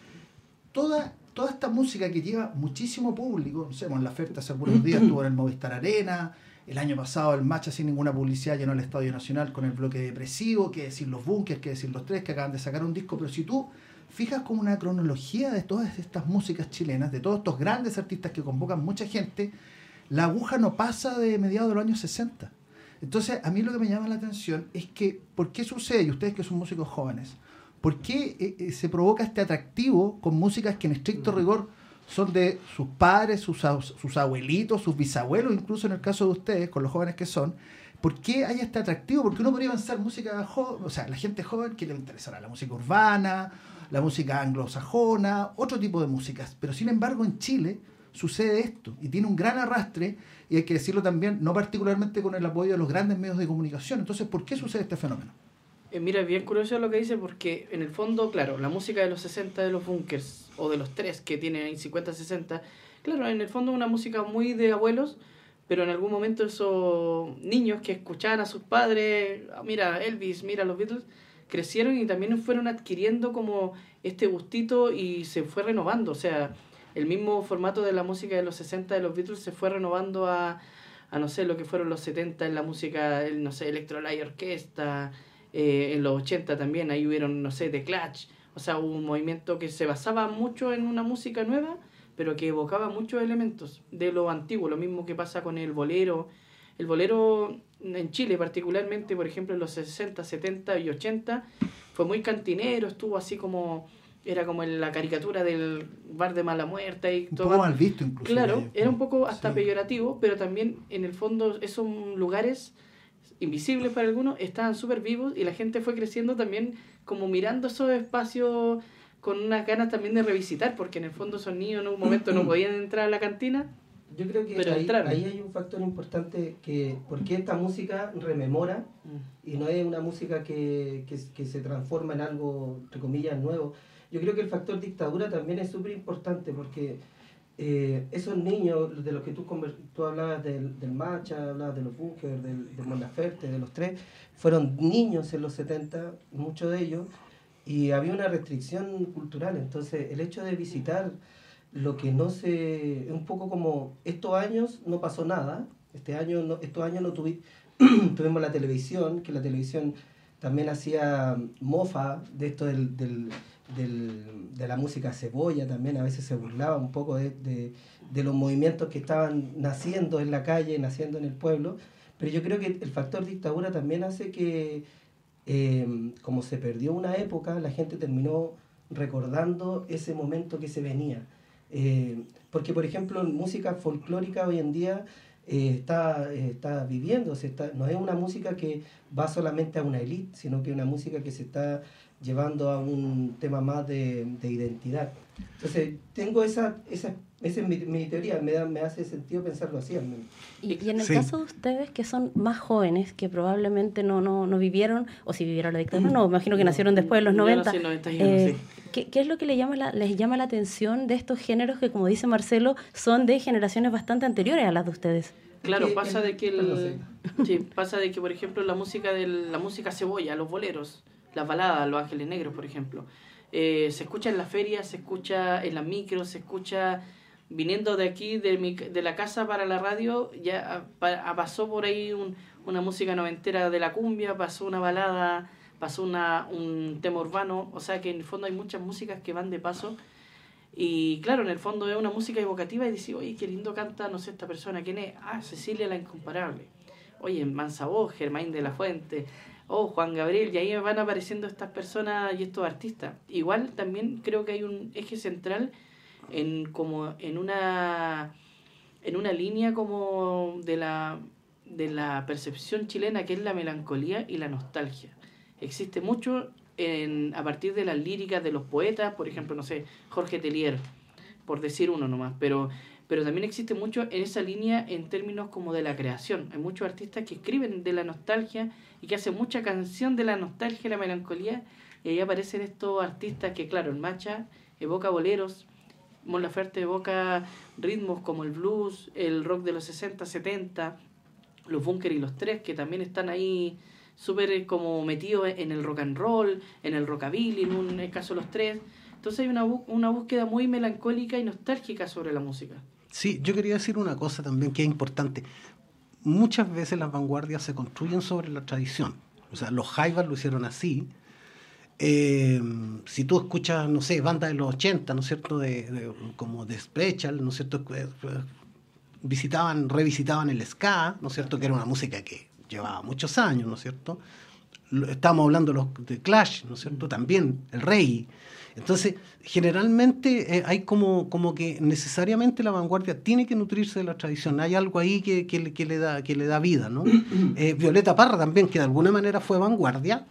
Toda esta música que lleva muchísimo público, no sé, Mon Laferte hace algunos días estuvo en el Movistar Arena, el año pasado el Macha sin ninguna publicidad llenó el Estadio Nacional con el bloque depresivo, qué decir los Bunkers, qué decir los Tres, que acaban de sacar un disco, pero si tú fijas como una cronología de todas estas músicas chilenas, de todos estos grandes artistas que convocan mucha gente, la aguja no pasa de mediados de los años 60. Entonces, a mí lo que me llama la atención es que, ¿por qué sucede? Y ustedes que son músicos jóvenes, ¿por qué se provoca este atractivo con músicas que en estricto rigor son de sus padres, sus abuelitos, sus bisabuelos, incluso en el caso de ustedes, con los jóvenes que son? ¿Por qué hay este atractivo? Porque uno podría pensar música joven, o sea, la gente joven que le interesará la música urbana, la música anglosajona, otro tipo de músicas. Pero sin embargo en Chile sucede esto y tiene un gran arrastre, y hay que decirlo también, no particularmente con el apoyo de los grandes medios de comunicación. Entonces, ¿por qué sucede este fenómeno? Mira, es bien curioso lo que dice, porque en el fondo, claro, la música de los 60 de los Bunkers, o de los Tres que tienen 50-60, claro, en el fondo es una música muy de abuelos, pero en algún momento esos niños que escuchaban a sus padres, mira Elvis, mira los Beatles, crecieron y también fueron adquiriendo como este gustito y se fue renovando. O sea, el mismo formato de la música de los 60 de los Beatles se fue renovando a no sé, lo que fueron los 70 en la música, no sé, Electrolight Orquesta, en los 80 también, ahí hubieron, no sé, The Clash. O sea, hubo un movimiento que se basaba mucho en una música nueva, pero que evocaba muchos elementos de lo antiguo, lo mismo que pasa con el bolero. El bolero en Chile particularmente, por ejemplo, en los 60, 70 y 80, fue muy cantinero, estuvo así como, era como en la caricatura del bar de mala muerte. Y Un todo. poco mal visto incluso. Claro, era un poco hasta peyorativo, pero también en el fondo esos lugares invisibles para algunos estaban súper vivos y la gente fue creciendo también como mirando esos espacios con unas ganas también de revisitar, porque en el fondo esos niños en un momento no podían entrar a la cantina. Yo creo que ahí hay un factor importante, que porque esta música rememora y no es una música que se transforma en algo, entre comillas, nuevo. Yo creo que el factor dictadura también es súper importante, porque esos niños de los que tú hablabas del Macha, hablabas de los Bunkers, de Mon Laferte, de los tres, fueron niños en los 70, muchos de ellos, y había una restricción cultural. Entonces el hecho de visitar lo que no se... un poco como estos años no pasó nada, estos años no tuvimos la televisión, que la televisión también hacía mofa de esto de la música cebolla, también a veces se burlaba un poco de los movimientos que estaban naciendo en la calle, naciendo en el pueblo, pero yo creo que el factor dictadura también hace que, como se perdió una época, la gente terminó recordando ese momento que se venía. Porque, por ejemplo, música folclórica hoy en día está viviéndose, no es una música que va solamente a una élite, sino que es una música que se está llevando a un tema más de identidad. Entonces, tengo esa es mi teoría, me hace sentido pensarlo así al menos. Y en el caso de ustedes, que son más jóvenes, que probablemente no vivieron, o si vivieron la dictadura, me imagino que nacieron después de los 90. ¿Qué es lo que les llama la atención de estos géneros que, como dice Marcelo, son de generaciones bastante anteriores a las de ustedes? Claro, pasa de que por ejemplo la música cebolla, los boleros, las baladas, los Ángeles Negros, por ejemplo, se escucha en las ferias, se escucha en las micros, se escucha viniendo de aquí, de la casa para la radio, ya pasó por ahí una música noventera de la cumbia, pasó una balada, pasó un tema urbano, o sea que en el fondo hay muchas músicas que van de paso. Y claro, en el fondo es una música evocativa y dice, oye, qué lindo canta, no sé, esta persona, ¿quién es? Ah, Cecilia la Incomparable. Oye, Mansa Voz, Germain de la Fuente, Juan Gabriel, y ahí van apareciendo estas personas y estos artistas. Igual también creo que hay un eje central en una línea como de la percepción chilena, que es la melancolía y la nostalgia. Existe mucho a partir de las líricas de los poetas, por ejemplo, no sé, Jorge Telier, por decir uno nomás, pero también existe mucho en esa línea en términos como de la creación. Hay muchos artistas que escriben de la nostalgia y que hacen mucha canción de la nostalgia y la melancolía, y ahí aparecen estos artistas que, claro, el Macha evoca boleros, Mon Laferte evoca ritmos como el blues, el rock de los 60, 70, los Bunkers y los Tres, que también están ahí súper como metidos en el rock and roll, en el rockabilly, en el caso de los Tres. Entonces hay una búsqueda muy melancólica y nostálgica sobre la música. Sí, yo quería decir una cosa también que es importante. Muchas veces las vanguardias se construyen sobre la tradición. O sea, los Jaivas lo hicieron así. Si tú escuchas, no sé, bandas de los 80, ¿no es cierto?, como The Special, ¿no es cierto?, revisitaban el ska, ¿no es cierto?, que era una música que llevaba muchos años, ¿no es cierto? Estábamos hablando de Clash, ¿no es cierto?, también, el reggae. Entonces, generalmente hay como que necesariamente la vanguardia tiene que nutrirse de la tradición. Hay algo ahí que le da vida, ¿no? Violeta Parra también, que de alguna manera fue vanguardia,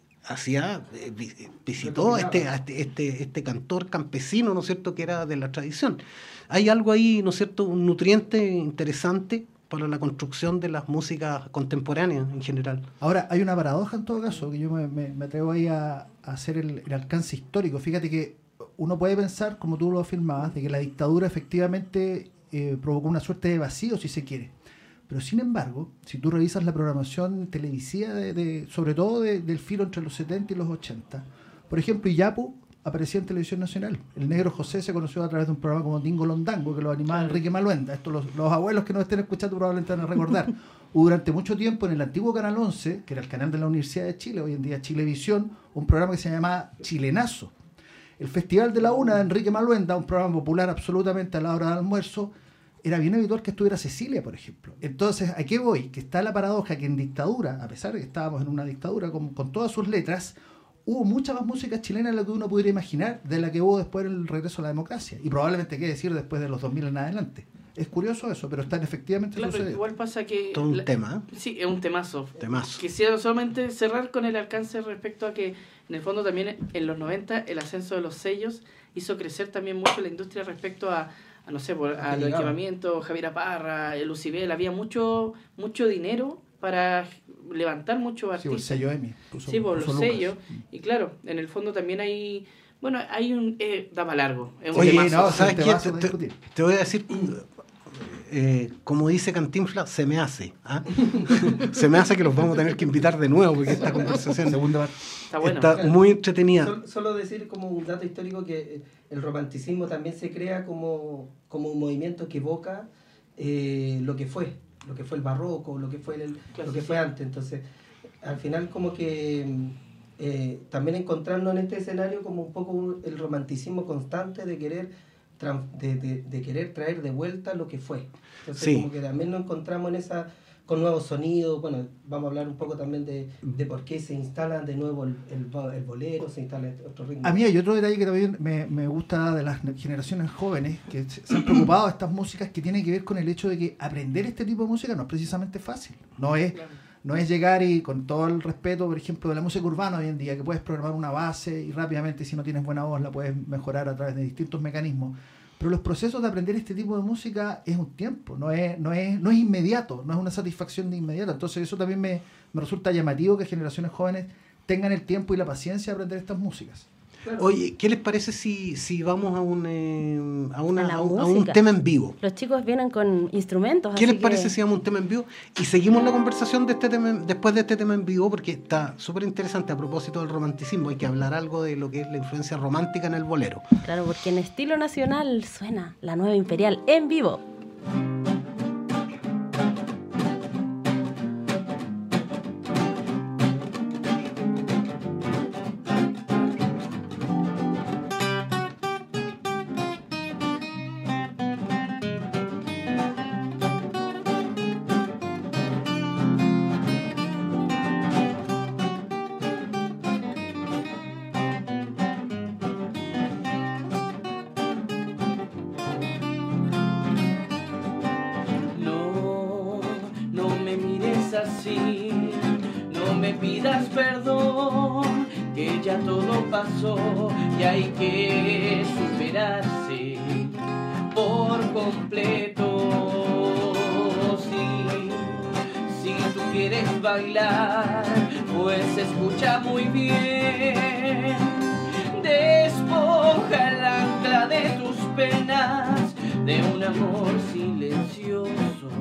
visitó a este cantor campesino, ¿no es cierto?, que era de la tradición. Hay algo ahí, ¿no es cierto?, un nutriente interesante para la construcción de las músicas contemporáneas en general. Ahora, hay una paradoja en todo caso, que yo me atrevo ahí a hacer el alcance histórico. Fíjate que uno puede pensar, como tú lo afirmabas, de que la dictadura efectivamente provocó una suerte de vacío, si se quiere. Pero sin embargo, si tú revisas la programación televisiva, sobre todo del filo entre los 70 y los 80, por ejemplo, Iyapu aparecía en Televisión Nacional. El Negro José se conoció a través de un programa como Dingo Londango, que lo animaba Enrique Maluenda. Esto los abuelos que nos estén escuchando probablemente van a recordar. Hubo durante mucho tiempo en el antiguo Canal 11, que era el canal de la Universidad de Chile, hoy en día Chilevisión, un programa que se llamaba Chilenazo. El Festival de la Una de Enrique Maluenda, un programa popular absolutamente a la hora del almuerzo, era bien habitual que estuviera Cecilia, por ejemplo. Entonces, ¿a qué voy? Que está la paradoja que en dictadura, a pesar de que estábamos en una dictadura con todas sus letras, hubo mucha más música chilena de la que uno pudiera imaginar, de la que hubo después del regreso a la democracia. Y probablemente, qué decir, después de los 2000 en adelante. Es curioso eso, pero están efectivamente sucediendo. Igual pasa que... Todo un tema. Sí, es un temazo. Temazo. Quisiera solamente cerrar con el alcance respecto a que, en el fondo, también en los 90, el ascenso de los sellos hizo crecer también mucho la industria respecto a no sé, a los equipamientos, Javiera Parra, Lucibel, había mucho dinero para levantar muchos artistas. Sí, por el sello EMI. Sí, por los sellos. Y claro, en el fondo también hay Bueno, hay un... da para largo. Es un Oye, temazo. no, ¿sabes te qué? vas a discutir. Te voy a decir, como dice Cantinflas, se me hace. ¿Ah? Se me hace que los vamos a tener que invitar de nuevo porque esta conversación Está bueno. está muy entretenida. Solo decir como un dato histórico que el romanticismo también se crea como un movimiento que evoca lo que fue el barroco, lo que fue antes. Entonces, al final como que también encontrarnos en este escenario como un poco el romanticismo constante de querer traer de vuelta lo que fue. Entonces, Sí. como que también nos encontramos en esa con nuevos sonidos. Bueno, vamos a hablar un poco también de por qué se instala de nuevo el bolero, se instala otro ritmo. A mí hay otro detalle que también me gusta de las generaciones jóvenes que se han preocupado de estas músicas, que tiene que ver con el hecho de que aprender este tipo de música no es precisamente fácil. No es llegar y, con todo el respeto, por ejemplo, de la música urbana hoy en día, que puedes programar una base y rápidamente, si no tienes buena voz, la puedes mejorar a través de distintos mecanismos. Pero los procesos de aprender este tipo de música es un tiempo, no es inmediato, no es una satisfacción de inmediato. Entonces eso también me resulta llamativo, que generaciones jóvenes tengan el tiempo y la paciencia de aprender estas músicas. Claro. Oye, ¿qué les parece si vamos a un música. tema en vivo? Los chicos vienen con instrumentos. ¿Qué así les parece si vamos a un tema en vivo? Y seguimos la conversación de este tema, después de este tema en vivo, porque está súper interesante a propósito del romanticismo. Hay que hablar algo de lo que es la influencia romántica en el bolero. Claro, porque en Estilo Nacional suena la Nueva Imperial en vivo. Así, no me pidas perdón, que ya todo pasó y hay que superarse por completo. Si tú quieres bailar, pues escucha muy bien, despoja el ancla de tus penas de un amor silencioso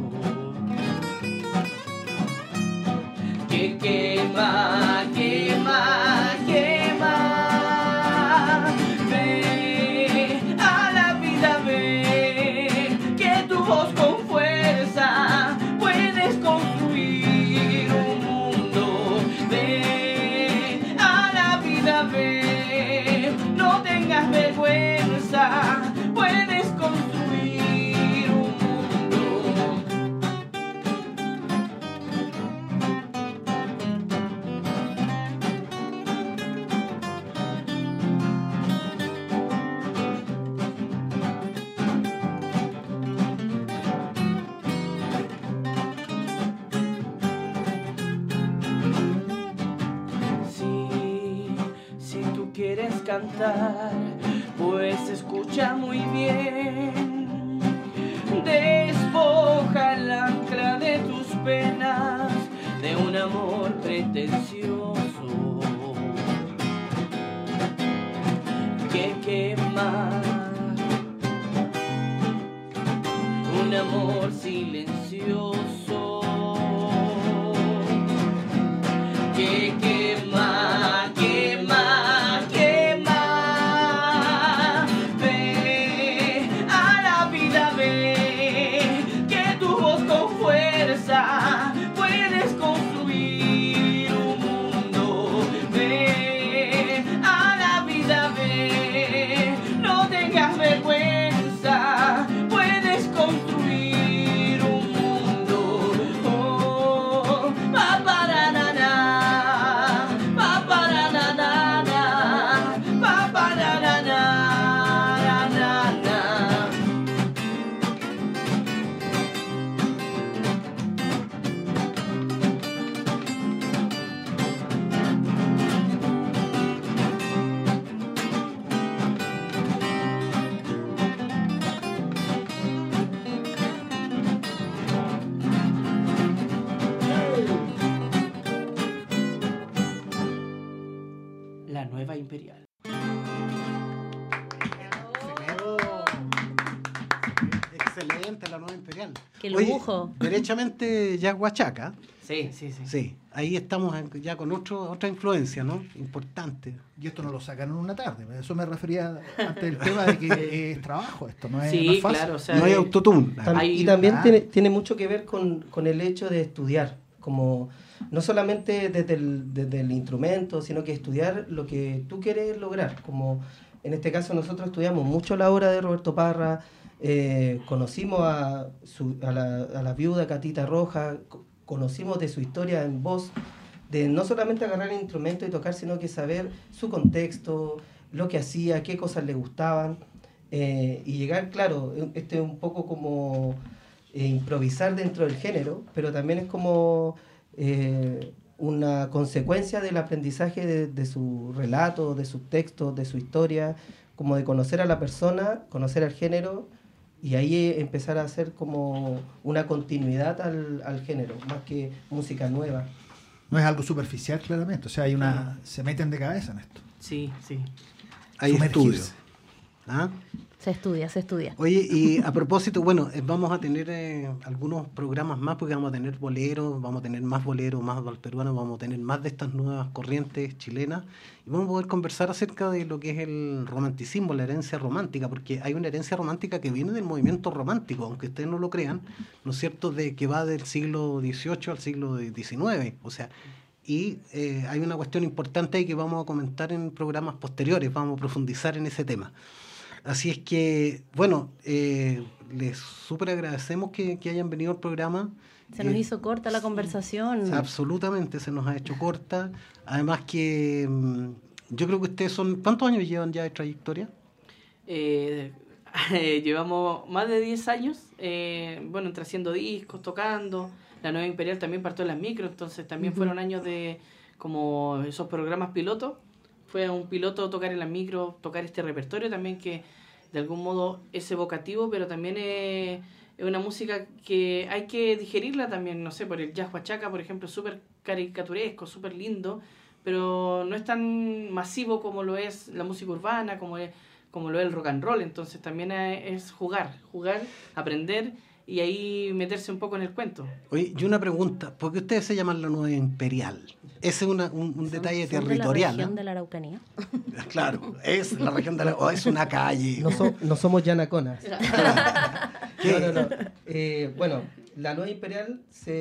que quema, quema, quema. Ve a la vida, ve que tu voz con fuerza puedes construir un mundo. Ve a la vida, ve, no tengas vergüenza, puedes construir un mundo. Quieres cantar, pues escucha muy bien, despoja el ancla de tus penas de un amor pretencioso que quema, un amor silencioso que quema, quema. Puedes construir un mundo. Ve a la vida, ve, no tengas vergüenza, puedes construir un mundo. Oh, pa para na na, pa para na na na, pa para na na na na. La Nueva Imperial. ¡Qué lujo! Oye, derechamente Yaguachaca. Sí. Sí, ahí estamos ya con otra influencia, ¿no? Importante. Y esto no lo sacan en una tarde. Eso me refería antes del tema de que es trabajo esto, no es, Sí, no es fácil. claro, o sea, no hay autotune. Hay- Y también tiene mucho que ver con el hecho de estudiar, como no solamente desde el instrumento, sino que estudiar lo que tú quieres lograr. Como en este caso nosotros estudiamos mucho la obra de Roberto Parra, conocimos a la viuda Catita Roja, conocimos de su historia en voz, de no solamente agarrar el instrumento y tocar, sino que saber su contexto, lo que hacía, qué cosas le gustaban, y llegar, claro, este es un poco como improvisar dentro del género, pero también es como una consecuencia del aprendizaje de su relato, de sus textos, de su historia, como de conocer a la persona, conocer al género, y ahí empezar a hacer como una continuidad al género, más que música nueva. No es algo superficial, claramente. O sea, se meten de cabeza en esto. Sí. Hay Sumergirse. estudios. ¿Ah? Se estudia. Oye, y a propósito, bueno, vamos a tener algunos programas más, porque vamos a tener boleros, vamos a tener más boleros, más valperuanos, vamos a tener más de estas nuevas corrientes chilenas, y vamos a poder conversar acerca de lo que es el romanticismo, la herencia romántica, porque hay una herencia romántica que viene del movimiento romántico, aunque ustedes no lo crean, ¿no es cierto?, de que va del siglo XVIII al siglo XIX, o sea, y hay una cuestión importante ahí que vamos a comentar en programas posteriores, vamos a profundizar en ese tema. Así es que, bueno, les súper agradecemos que hayan venido al programa. Se nos hizo corta la conversación. Absolutamente, se nos ha hecho corta. Además que yo creo que ustedes son... ¿Cuántos años llevan ya de trayectoria? Llevamos más de 10 años, bueno, entre haciendo discos, tocando. La Nueva Imperial también partió en las micros, entonces también fueron años de como esos programas pilotos. Fue un piloto tocar en las micros, tocar este repertorio también que de algún modo es evocativo, pero también es una música que hay que digerirla también, no sé, por el jazz huachaca, por ejemplo, súper caricaturesco, súper lindo, pero no es tan masivo como lo es la música urbana, como lo es el rock and roll. Entonces también es jugar, aprender y ahí meterse un poco en el cuento. Oye, y una pregunta, ¿por qué ustedes se llaman la Nueva Imperial? Ese es un detalle territorial. ¿De la región de la Araucanía? Claro, es la región de la... o es una calle. No somos yanaconas. ¿Qué? No. Bueno, la Nueva Imperial,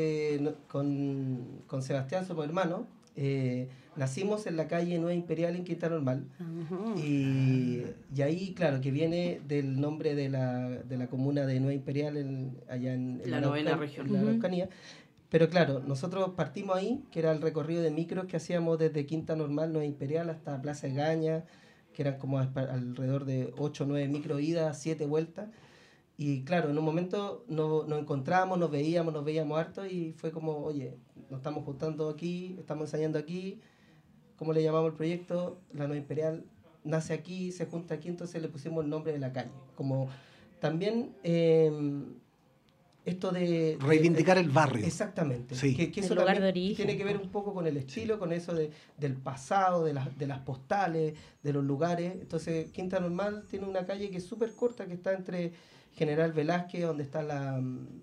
con Sebastián, somos hermanos, nacimos en la calle Nueva Imperial en Quinta Normal. Y ahí, claro, que viene del nombre de la comuna de Nueva Imperial allá en la novena región. En la Araucanía. Pero claro, nosotros partimos ahí, que era el recorrido de micros que hacíamos desde Quinta Normal, Nueva Imperial, hasta Plaza Egaña, que eran como alrededor de 8 o 9 micro idas, 7 vueltas. Y claro, en un momento nos encontrábamos, nos veíamos harto, y fue como, oye, nos estamos juntando aquí, estamos ensayando aquí, ¿cómo le llamamos el proyecto? La Nueva Imperial nace aquí, se junta aquí, entonces le pusimos el nombre de la calle. Como también esto de... reivindicar el barrio. Exactamente. Sí. Que eso el lugar también de origen. tiene que ver un poco con el estilo, con eso del pasado, de las postales, de los lugares. Entonces, Quinta Normal tiene una calle que es súper corta, que está entre General Velázquez, donde está ¿Cómo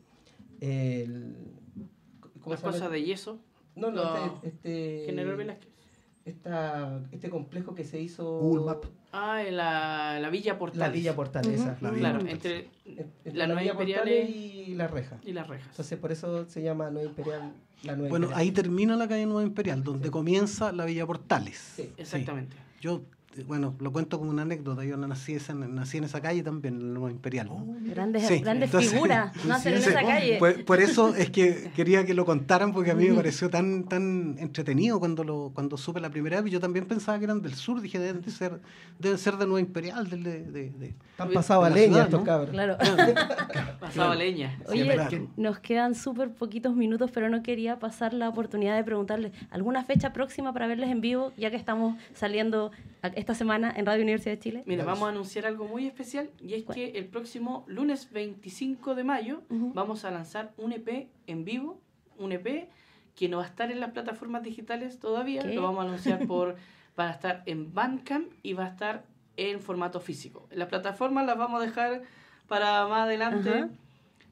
se llama? Cosa de yeso? No, General Velázquez. Este complejo que se hizo... Google Map. La Villa Portales. La Villa Portales, esa. Claro, entre la Nueva Villa Imperial Portales y la Reja. Y las rejas. Entonces, por eso se llama Nueva Imperial, la Nueva Bueno, Imperial. ahí termina la calle Nueva Imperial, donde comienza la Villa Portales. Sí, exactamente. Sí. Yo, bueno, lo cuento como una anécdota. Yo nací en esa calle también, en la Nueva Imperial. Grandes Sí, grandes entonces, figuras nacen en sí, esa calle. Por eso es que quería que lo contaran, porque a mí me pareció tan entretenido cuando supe la primera vez. Yo también pensaba que eran del sur, dije, deben ser de Nueva Imperial. Están pasados a la leña ciudad, estos ¿no? cabros. Claro. Pasaba leña. Oye, claro. nos quedan súper poquitos minutos, pero no quería pasar la oportunidad de preguntarles alguna fecha próxima para verles en vivo, ya que estamos saliendo esta semana en Radio Universidad de Chile. Mira, vamos a anunciar algo muy especial, y es que el próximo lunes 25 de mayo vamos a lanzar un EP en vivo, un EP que no va a estar en las plataformas digitales todavía. ¿Qué? Lo vamos a anunciar va a estar en Bandcamp y va a estar en formato físico. Las plataformas las vamos a dejar para más adelante.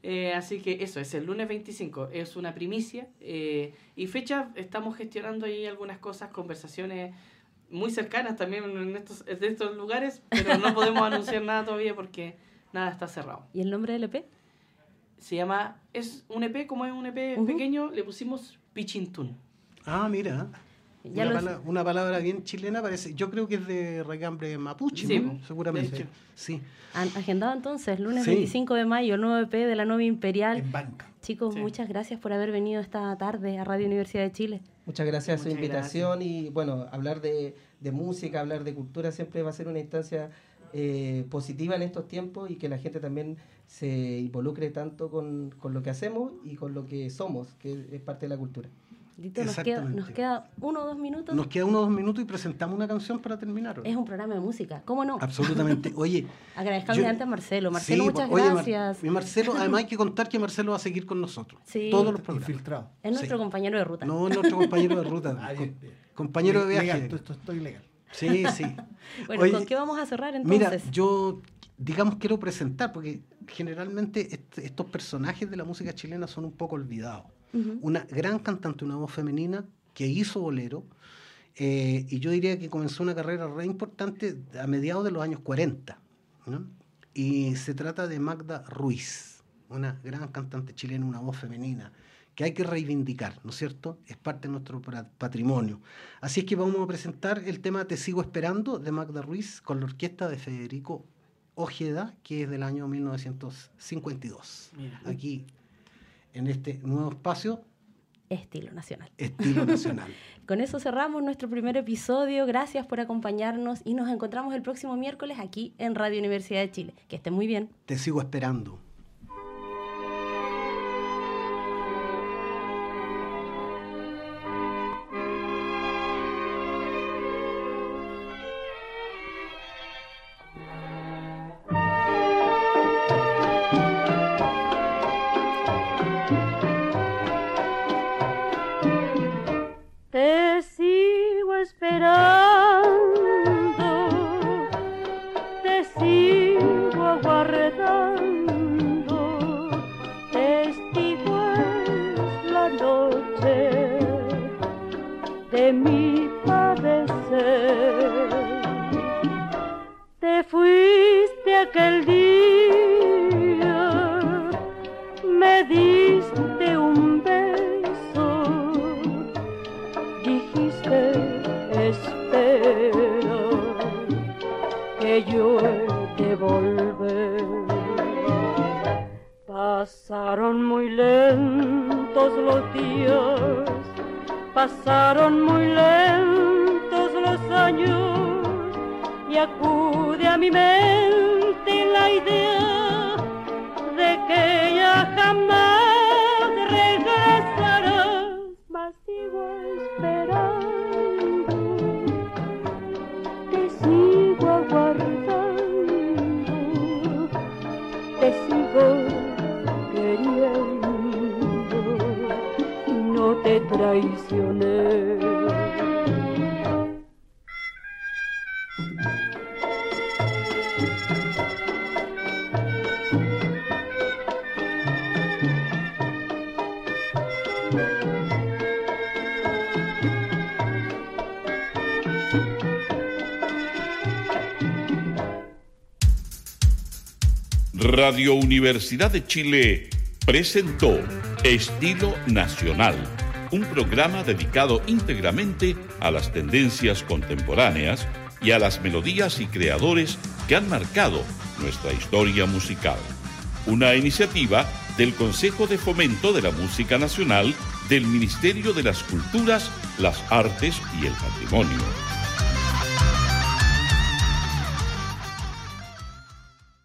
Así que eso, es el lunes 25, es una primicia. Y fecha, estamos gestionando ahí algunas cosas, conversaciones muy cercanas también en estos lugares, pero no podemos anunciar nada todavía porque nada está cerrado. ¿Y el nombre del EP? Se llama, es un EP, como es un EP pequeño, le pusimos Pichintún. Ah, mira. Una palabra bien chilena, parece. Yo creo que es de recambre mapuche, sí, ¿no? Seguramente. Sí. Han agendado entonces, lunes Sí. 25 de mayo, el nuevo EP de la Novia Imperial. En banca. Chicos, muchas gracias por haber venido esta tarde a Radio Universidad de Chile. Muchas gracias a su Muchas invitación gracias. y bueno, hablar de música, hablar de cultura siempre va a ser una instancia positiva en estos tiempos y que la gente también se involucre tanto con lo que hacemos y con lo que somos, que es parte de la cultura. Lito, nos queda 1 o 2 minutos. Nos queda 1 o 2 minutos y presentamos una canción para terminar. ¿O no? Es un programa de música, ¿cómo no? Absolutamente. Oye, Agradezcamos antes a Marcelo. Marcelo, sí, muchas oye, gracias. Marcelo, además hay que contar que Marcelo va a seguir con nosotros. Sí. Todos los programas. Infiltrado. Es nuestro Sí. compañero de ruta. No, es nuestro compañero de ruta. Bien, bien. Compañero de viaje. Legal, estoy legal. Sí, sí. Bueno, Oye, ¿con qué vamos a cerrar entonces? Mira, yo, digamos, quiero presentar, porque generalmente estos personajes de la música chilena son un poco olvidados. Una gran cantante, una voz femenina, que hizo bolero, y yo diría que comenzó una carrera re importante a mediados de los años 40, ¿no? Y se trata de Magda Ruiz, una gran cantante chilena, una voz femenina, que hay que reivindicar, ¿no es cierto? Es parte de nuestro patrimonio. Así es que vamos a presentar el tema Te sigo esperando, de Magda Ruiz, con la orquesta de Federico Ojeda, que es del año 1952. Mira. Aquí, en este nuevo espacio, Estilo Nacional. Estilo Nacional. Con eso cerramos nuestro primer episodio. Gracias por acompañarnos y nos encontramos el próximo miércoles aquí en Radio Universidad de Chile. Que estén muy bien. Te sigo esperando. Te sigo esperando, te sigo aguardando, testigo es la noche de mi padecer. Te fuiste aquel día, me diste un beso, dijiste espera, que yo he de volver. Pasaron muy lentos los días, pasaron muy lentos los años, y acude a mi mente la idea de que ya jamás regresarás, mas sigo esperando, te sigo aguardando, te sigo queriendo, no te traicioné. Radio Universidad de Chile presentó Estilo Nacional, un programa dedicado íntegramente a las tendencias contemporáneas y a las melodías y creadores que han marcado nuestra historia musical. Una iniciativa del Consejo de Fomento de la Música Nacional del Ministerio de las Culturas, las Artes y el Patrimonio.